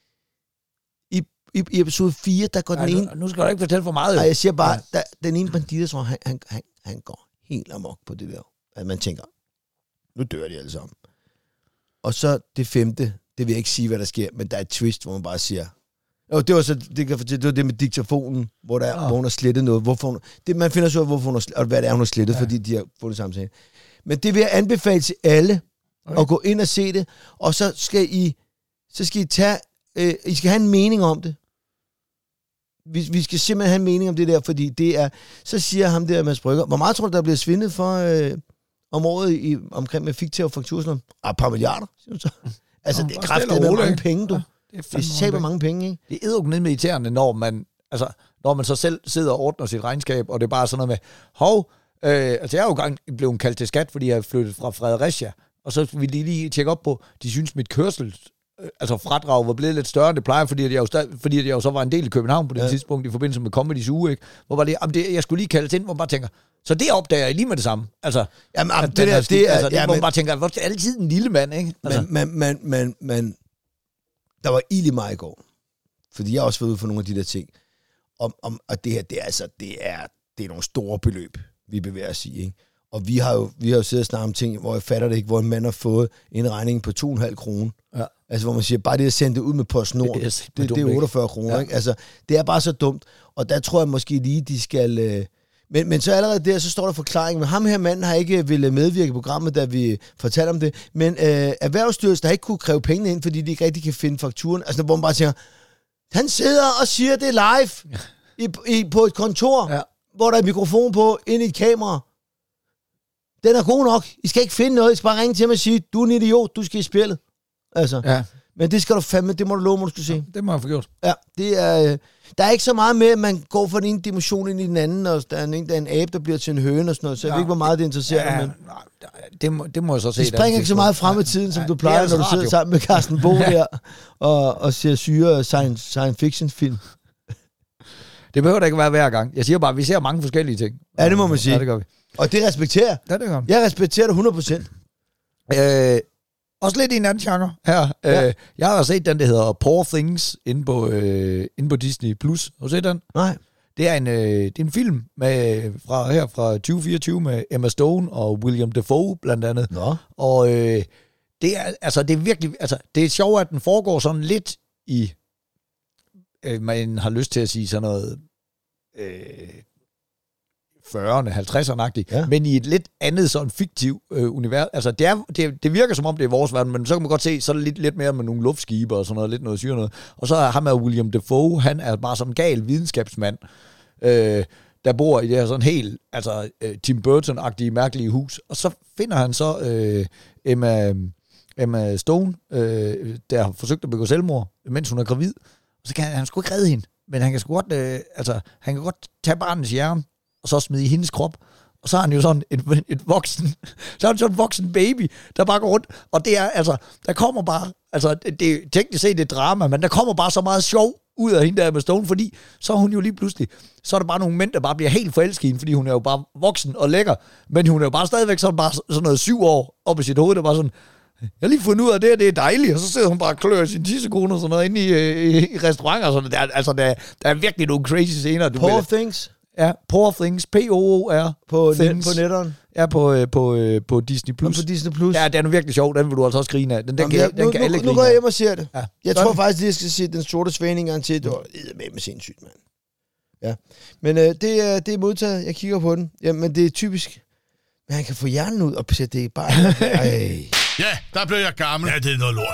I episode 4, der går den ene... Nu skal du ikke fortælle for meget. Nej, jeg siger bare, den ene bandit, tror han går helt amok på det der. At man tænker, nu dør de alle sammen. Og så det 5, det vil jeg ikke sige, hvad der sker, men der er et twist, hvor man bare siger... det var så, det kan fortælle, det var det med diktafonen, hvor hun har slettet noget. Man finder så ud af, hvorfor hun har slettet, og hvad det er, hun har slettet, fordi de har fundet samtale. Men det vil jeg anbefale til alle, at gå ind og se det, og så skal I tage... I skal have en mening om det. Vi skal simpelthen have en mening om det der, fordi det er... Så siger ham der, Mads Brygger, hvor meget tror du, der bliver svindet for om året omkring med fiktive fakturer? Et par milliarder, siger du så. Altså, det er kraftigt med mange penge, du. Det saber mange penge, ikke? Det er jo med irriterende, når man så selv sidder og ordner sit regnskab, og det er bare sådan noget med, jeg er jo gang blevet kaldt til skat, fordi jeg er flyttet fra Fredericia, og så vil de lige tjekke op på, de synes mit kørsel, fradrag var blevet lidt større, end det plejer, fordi jeg jo så var en del i København på det tidspunkt, i forbindelse med Comedy's uge, ikke? Hvor var det, jeg skulle lige kalde ind, hvor man bare tænker, så det opdager jeg lige med det samme. Altså, hvor man bare tænker, hvor er det altid en lille mand, ikke? Altså. Men der var ild i mig i går, fordi jeg har også været ude for nogle af de der ting, og det her, det er nogle store beløb, vi bevæger os i, ikke? Og vi har jo siddet og snakket om ting, hvor jeg fatter det ikke, hvor en mand har fået en regning på 2,5 kroner. Ja. Altså, hvor man siger, bare det at sende det ud med PostNord, det er 48 kroner, ja. Ikke? Altså, det er bare så dumt. Og der tror jeg måske lige, de skal... Men så allerede der, så står der forklaring. Men ham her manden har ikke ville medvirke i programmet, da vi fortalte om det. Men Erhvervsstyrelsen har ikke kunne kræve pengene ind, fordi de ikke rigtig kan finde fakturen. Altså, hvor man bare siger, han sidder og siger det live på et kontor, ja. Hvor der er mikrofon på, ind i et kamera. Den er god nok. I skal ikke finde noget. I skal bare ringe til mig og sige, du er en idiot, du skal i spillet. Altså. Ja. Men det skal du fandme, det må du love mig, du skal se. Ja, det må jeg få gjort. Ja, det er... Der er ikke så meget med, at man går fra den ene dimension ind i den anden, og der er en abe, der bliver til en høne og sådan noget, så jeg ved ikke, hvor meget det interesserer dig. Men det må jeg så se. Det springer ikke så meget frem i tiden, som du plejer, når du sidder sammen med Carsten Bo der, og ser syre science fiction film. Det behøver da ikke være hver gang. Jeg siger bare, at vi ser mange forskellige ting. Ja, det må man sige. Ja, det gør vi. Og det respekterer. Ja, det gør vi. Jeg respekterer det 100%. Også lidt i en anden genre her. Ja. Jeg har set den, der hedder Poor Things inde på Disney+. Har du set den? Nej. Det er en film fra 2024 med Emma Stone og William Dafoe blandt andet. Nå. Og det er virkelig... Altså, det er sjovt, at den foregår sådan lidt i... man har lyst til at sige sådan noget... 40'erne, 50'erne-agtigt, ja. Men i et lidt andet sådan fiktiv univers. Altså, det virker som om, det er vores verden, men så kan man godt se, så er det lidt mere med nogle luftskibe og sådan noget, lidt noget syre noget. Og så er ham med William Dafoe, han er bare sådan en gal videnskabsmand, der bor i det her sådan helt, Tim Burton-agtige mærkelige hus. Og så finder han så Emma Stone, der har forsøgt at begå selvmord, mens hun er gravid. Og så kan han sgu ikke redde hende, men han kan sgu godt, han kan godt tage barnets hjerne, og så smide i hendes krop. Og så har han jo sådan et voksen, så har han sådan en voksen baby, der bare går rundt. Og det er, der kommer bare, det teknisk set et drama, men der kommer bare så meget sjov ud af hende der med Stone, fordi så er hun jo lige pludselig, så er der bare nogle mænd, der bare bliver helt forelsket i hende, fordi hun er jo bare voksen og lækker, men hun er jo bare stadigvæk sådan noget 7 år op i sit hoved, der bare sådan, jeg har lige fundet ud af det er dejligt, og så sidder hun bare og klør sin tissekone og sådan noget inde i restauranter og sådan. Der er virkelig nogle crazy scener. Poor Things? Ja, Poor Things, P-O-O-R. På netteren? Ja, på Disney+. På Disney+. Ja, den er virkelig sjov, den vil du altså også grine af. Den kan alle grine af. Nu går jeg hjem og ser det. Ja. Jeg tror faktisk, at jeg skal se Den Sorte Svane en gang til. Det var med sindssygt, mand. Ja. Men det er modtaget. Jeg kigger på den. Jamen, det er typisk. Men han kan få hjernen ud og sætte det bare... Ja, der blev jeg gammel. Ja, det er noget lort.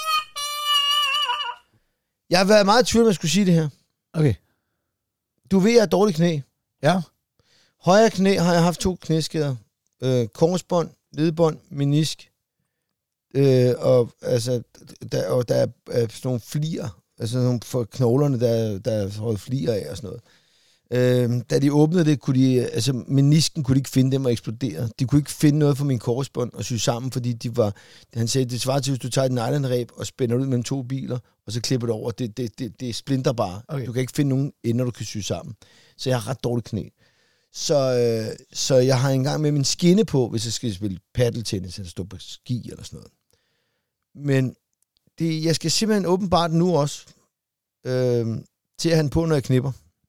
Jeg har været meget i tvivl, om jeg skulle sige det her. Okay. Du ved, jeg har dårligt knæ. Ja. Højre knæ har jeg haft 2 knæskader. Korsbånd, ledbånd, menisk. Og der er sådan nogle flier. Altså nogle for knoglerne, der er fået flier af og sådan noget. Da de åbnede det, menisken kunne de ikke finde dem og eksplodere. De kunne ikke finde noget for min korsbånd og sy sammen, fordi han sagde, det svarer til, hvis du tager et nylonreb og spænder ud mellem 2 biler, og så klipper det over. Det splinter bare. Okay. Du kan ikke finde nogen ender, du kan sy sammen. Så jeg har ret dårligt knæ. Så jeg har engang med min skinne på, hvis jeg skal spille paddeltennis, eller stå på ski eller sådan noget. Men jeg skal simpelthen åbenbart nu også til at have den på, når jeg knipper.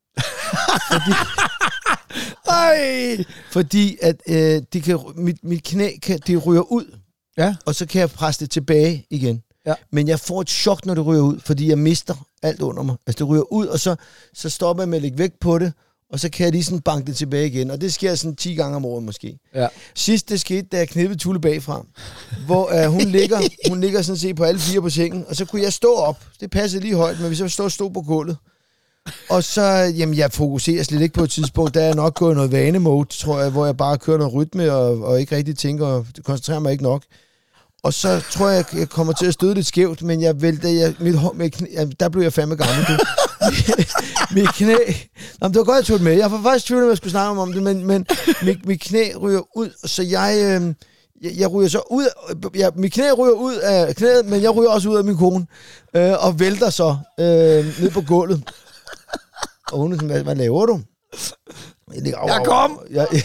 Fordi at mit knæ det ryger ud, og så kan jeg presse det tilbage igen. Ja. Men jeg får et chok, når det ryger ud, fordi jeg mister alt under mig. Altså det ryger ud, og så stopper jeg med at lægge vægt på det, og så kan jeg lige sådan banke det tilbage igen. Og det sker sådan 10 gange om året måske. Ja. Sidst det skete, da jeg knippede Tulle bagfra, hvor hun ligger sådan set på alle 4 på sengen, og så kunne jeg stå op. Det passede lige højt, men hvis jeg stod på gulvet. Og så, jeg fokuserer slet ikke på et tidspunkt, der er jeg nok gået noget vanemode, tror jeg, hvor jeg bare kører noget rytme, og ikke rigtig tænker, og koncentrerer mig ikke nok. Og så tror jeg kommer til at støde lidt skævt, men der blev jeg fandme gammel. Mit knæ... Nå, det var godt, jeg tog det med. Jeg var faktisk tvivl, om jeg skulle snakke om det, men mit knæ ryger ud, så jeg ryger så ud... mit knæ ryger ud af knæet, men jeg ryger også ud af min kone, og vælter så ned på gulvet. Og hun er sådan, hvad laver du? Jeg kom!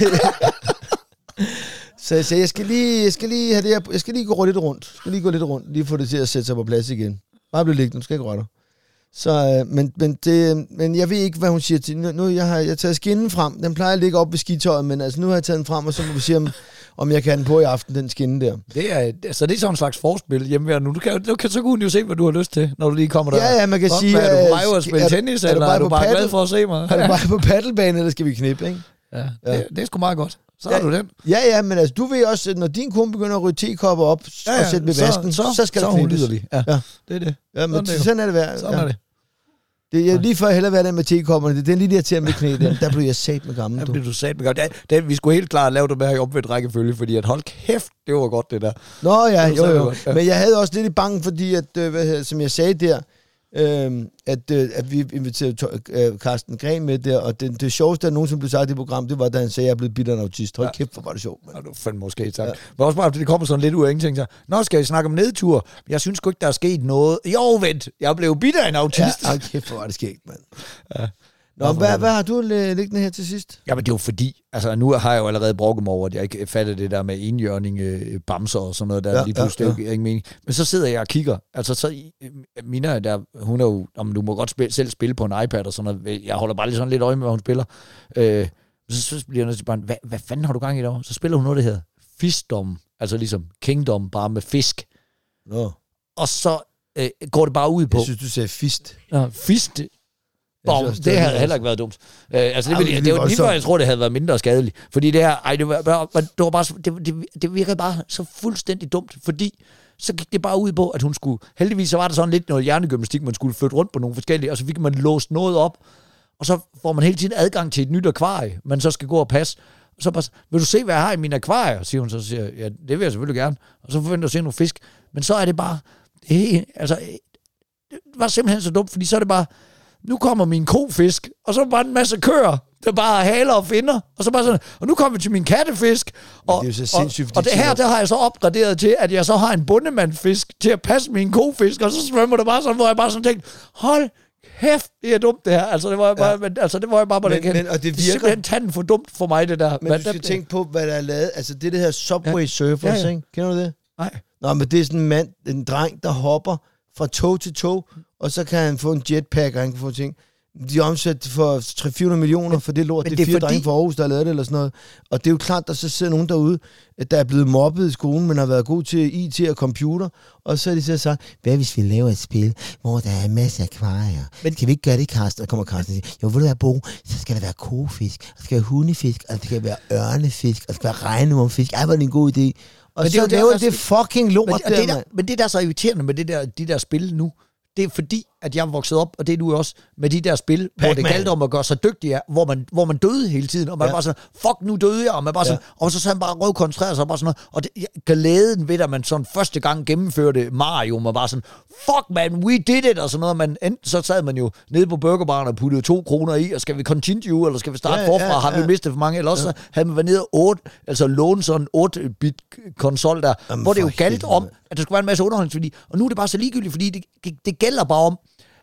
Så jeg skal lige have det her, jeg skal lige gå lidt rundt. Lige få det til at sætte sig på plads igen. Bare blive liggende, du skal ikke røre dig. Så, men jeg ved ikke, hvad hun siger til. Nu jeg har taget skinnen frem. Den plejer at ligge op ved skitøjet, men altså nu har jeg taget den frem, og så må vi se, om jeg kan have den på i aften, den skinne der. Det er sådan en slags forspil hjemme nu. Så kan hun jo se, hvad du har lyst til, når du lige kommer der. Ja, man kan sige... Er du på vej at spille tennis, eller er du bare glad for at se mig? Er du bare på paddelbane, eller skal vi knippe, ikke? Ja. Det er sgu meget godt. Så har du den. Ja, men altså, du ved også, at når din kone begynder at ryge tekopper op og sætte ved vasken, så skal der knippes. Ja, det er det. Ja, men sådan er det værd. Sådan er det. Det er lige før hellere være den med tekopperne. Det er lige der til med knæ. Der blev jeg sat med gammel. Der blev du sat med gammel. Vi skulle helt klart lave det med i omvendt rækkefølge, fordi at hold kæft, det var godt det der. Nå ja, jo. Men jeg havde også lidt i bange, fordi at, som jeg sagde der, at vi inviterede Carsten Gren med der, og det sjoveste, der nogensinde blev sagt i det program, det var, da han sagde, at jeg er blevet bitter en autist. Hold kæft, hvor var det sjovt. Ja, du fandt måske sagt. Ja. Men også bare, det kommer sådan lidt ud af ingenting. Så, nå, skal vi snakke om nedtur? Jeg synes sgu ikke, der er sket noget. Jo, vent, jeg blev bitter en autist. Ja, hold kæft, hvor var det skægt, mand. Ja. Nå, hvad har du liggende her til sidst? Jamen, det er jo fordi, altså nu har jeg jo allerede brokket mig over, at jeg ikke fattede det der med enhjørning, bamser og sådan noget, der lige pludselig ikke mening. Men så sidder jeg og kigger. Altså, så Mina, hun er jo, du må godt selv spille på en iPad og sådan noget. Jeg holder bare lige sådan lidt øje med, hvad hun spiller. Så bliver jeg nødt til bare, hvad fanden har du gang i derovre? Så spiller hun noget, der hedder Fisdom, altså ligesom Kingdom, bare med fisk. Nå. Og så går det bare ud på... Jeg synes, du sagde fist. Ja, fist... det havde heller ikke været dumt. Det var lige før, jeg tror, det havde været mindre skadeligt. Fordi det her, det virkede bare så fuldstændig dumt, fordi så gik det bare ud på, at hun skulle... Heldigvis så var der sådan lidt noget hjernegymnastik, man skulle flytte rundt på nogle forskellige, og så fik man låst noget op, og så får man hele tiden adgang til et nyt akvarie, man så skal gå og passe. Og så bare, vil du se, hvad jeg har i mine akvarier? Siger hun, så siger ja, det vil jeg selvfølgelig gerne. Og så forventer jeg at se nogle fisk. Men så er det bare... det var simpelthen så dumt, fordi så er det bare... Nu kommer min kofisk, og så bare en masse køer, der bare haler og finder, og så bare sådan, og nu kommer vi til min kattefisk, og det, og det her, der har jeg så opgraderet til, at jeg så har en bondemandfisk til at passe min kofisk, og så svømmer det bare sådan, hvor jeg bare sådan tænkte, hold kæft, det er dumt det her, altså det var jeg bare, det var jeg bare på den kende. Og det er simpelthen tanden for dumt for mig, det der. Men du skal tænke på, hvad der er lavet, altså det her Subway Surfers, ikke? Kender du det? Nej. Nå, men det er sådan en dreng, der hopper fra tog til tog, og så kan han få en jetpack, og han kan få ting. De er omsat for 300-400 millioner for det lort. Det er 4 drenge fra Aarhus, der har lavet det, eller sådan noget. Og det er jo klart, der så sidder nogen derude, der er blevet mobbet i skolen, men har været god til IT og computer, og så er de så sagt, hvad hvis vi laver et spil, hvor der er en masse akvarier? Men kan vi ikke gøre det, Carsten? Og kommer Carsten og siger, jo, vil du være Bo, så skal der være kofisk, og der skal være hundefisk, og der skal være ørnefisk, og der skal være regnvåmfisk. Ej, hvor er det en god idé. Og men så laver det fucking lort men det der er så irriterende med de der spil nu, det er fordi, at jeg er vokset op, og det er du også, med de der spil, hvor det galt om at gøre sig dygtig, hvor man døde hele tiden, og man bare sådan, fuck, nu døde jeg, og man bare sådan, og så han bare røvkoncentreret sig, og bare sådan noget, og det, glæden ved, at man sådan første gang gennemførte Mario, man bare sådan, fuck man, we did it, og sådan noget, man enten så sad man jo nede på burgerbaren og puttede 2 kroner i, og skal vi continue, eller skal vi starte forfra, har vi mistet for mange, eller også havde man været nede 8, altså låne sådan 8-bit konsol der, hvor det jo galt om, at der skulle være en masse underholdningsværdi, og nu er det bare så ligegyldigt, fordi det gælder bare om,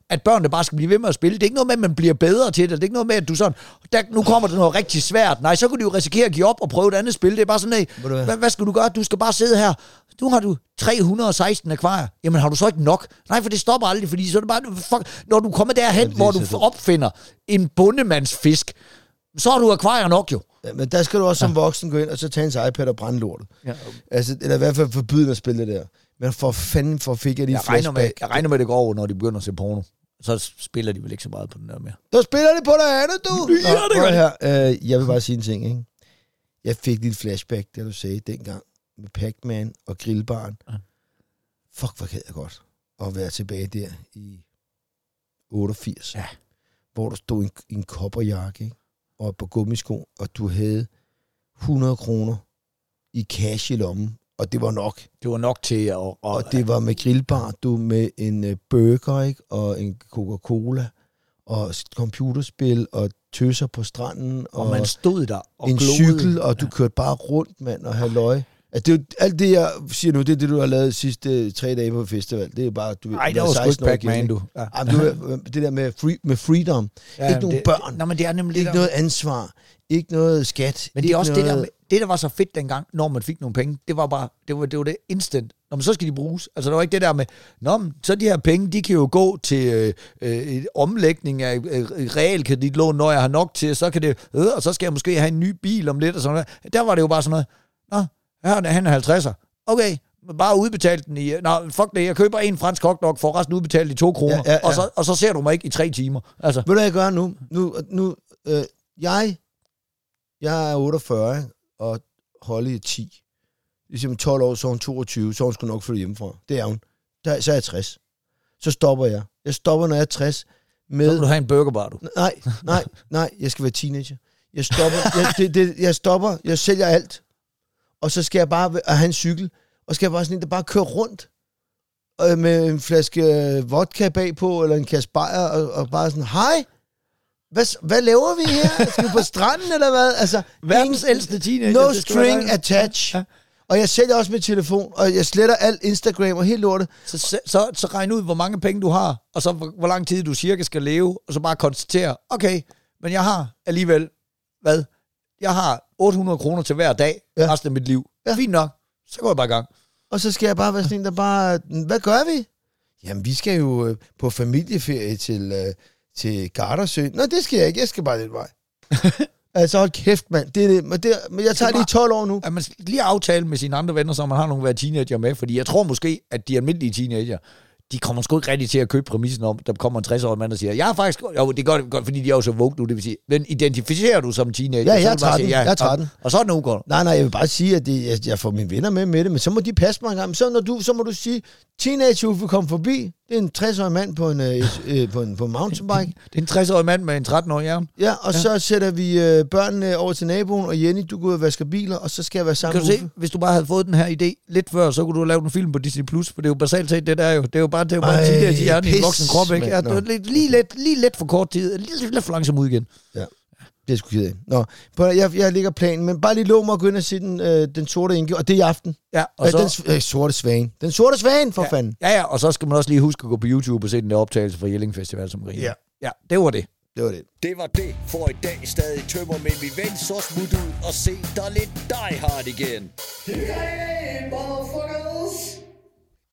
at børnene bare skal blive ved med at spille. Det er ikke noget med, at man bliver bedre til det. Det er ikke noget med, at du sådan, nu kommer der noget rigtig svært. Nej, så kan du jo risikere at give op og prøve et andet spil. Det er bare sådan, hvad skal du gøre? Du skal bare sidde her. Nu har du 316 akvarier. Jamen, har du så ikke nok? Nej, for det stopper aldrig, fordi så er det bare, når du kommer derhen, hvor du opfinder en bondemandsfisk, så har du akvarier nok jo. Ja, men der skal du også som voksen gå ind og så tage hans iPad og brænde lortet. Ja, okay. Altså, eller i hvert fald forbyde at spille det der. Men for fanden fik jeg de flashback. Jeg regner med, det går over, når de begynder at se porno. Så spiller de vel ikke så meget på den der mere. Så spiller de på det andet, du! Ja, det her. Jeg vil bare sige en ting, ikke? Jeg fik lidt flashback, da du sagde dengang, med Pac-Man og grillbaren. Ja. Fuck, hvor gad jeg godt at være tilbage der i 88. Ja. Hvor du stod i en kopperjakke, ikke? Og på gummisko, og du havde 100 kroner i cash i lommen, og det var nok. Det var nok til at... Og det var med grillbar, du med en burger, ikke? Og en Coca-Cola, og computerspil, og tøser på stranden, og man stod der og en glodede. Cykel, og du kørte bare rundt, mand, og halløj. Altså, det er alt det, jeg siger nu, det er det, du har lavet de sidste 3 dage på festival. Det er bare, du er 16 år igen, du. Ja. Det der med freedom. Ja, ikke nogen børn. Nå, men det er nemlig ikke noget ansvar. Ikke noget skat. Men det er også noget... det der med, det, der var så fedt dengang, når man fik nogle penge, det var bare, det var det instant. Nå, men så skal de bruges. Altså, der var ikke det der med, nå, men så de her penge, de kan jo gå til omlægning af realkreditlån, når jeg har nok til, så kan det, og så skal jeg måske have en ny bil om lidt, og sådan noget. Der var det jo bare sådan noget, nå, han er 50'er. Okay, bare udbetalt den i... Nå, fuck det, jeg køber en fransk hotdog, får resten udbetalt i 2 kroner, ja. Og så ser du mig ikke i 3 timer. Altså. Ved du, hvad jeg gør nu? Jeg er 48, og Holly er 10. Ligesom 12 år, så er hun 22, så hun skulle nok flytte hjemmefra. Det er hun. Så er jeg 60. Så stopper jeg. Jeg stopper, når jeg er 60. Med... Så vil du have en burgerbar, du? Nej, jeg skal være teenager. Jeg stopper, jeg sælger alt. Og så skal jeg bare have en cykel, og skal jeg bare sådan en, der bare kører rundt med en flaske vodka bagpå, eller en kasse bajer, og bare sådan, hej, hvad laver vi her? Skal vi på stranden, eller hvad? Altså, verdens ældste teenager. No string attached. Ja. Og jeg sælger også med telefon, og jeg sletter alt Instagram og helt lortet. Så regn ud, hvor mange penge du har, og så hvor lang tid du cirka skal leve, og så bare konstatere, okay, men jeg har alligevel, hvad? Jeg har 800 kroner til hver dag, resten af mit liv. Ja. Fint nok, så går jeg bare i gang. Og så skal jeg bare være sådan en, der bare, hvad gør vi? Jamen, vi skal jo på familieferie til Gardersø. Nå, det skal jeg ikke, jeg skal bare lidt vej. Altså, hold kæft, mand. Men jeg tager det i 12 år nu. At man lige aftale med sine andre venner, så man har nogle været teenager med, fordi jeg tror måske, at de almindelige teenager, de kommer sgu ikke rigtig til at købe præmissen om, der kommer en 60-årig mand og siger, jeg er faktisk, jo, det er godt, fordi de er jo så woke nu, det vil sige, men identificerer du som teenager? Ja, jeg er 13. Og så er den ugår. Nej, jeg vil bare sige, at jeg får mine venner med det, men så må de passe mig en gang. Så må du sige, teenager vil komme forbi, det er en 60-årig mand på en mountainbike. Det er en 60-årig mand med en 13-årig jern. Ja, og så sætter vi børnene over til naboen, og Jenny, du går ud og vasker biler, og så skal jeg være sammen. Kan du se, hvis du bare havde fået den her idé lidt før, så kunne du have lavet en film på Disney+, for det er jo basalt set det der jo. Det er jo bare en teenage-hjerne i en voksen krop, ikke? Ja, lige lidt for kort tid, lidt for langsomt ud igen. Ja. Det er sgu ked af. Jeg ligger planen, men bare lige lov mig at gå ind og se den sorte enke, og det er i aften. Ja, og så... Den sorte svane. Den sorte svane, for fanden. Ja, og så skal man også lige huske at gå på YouTube og se den der optagelse fra Jelling Festival som griner. Ja, det var det. Det var det for i dag. Stadig tømmer, men vi vender så smut ud og se dig lidt Die Hard igen. Hey,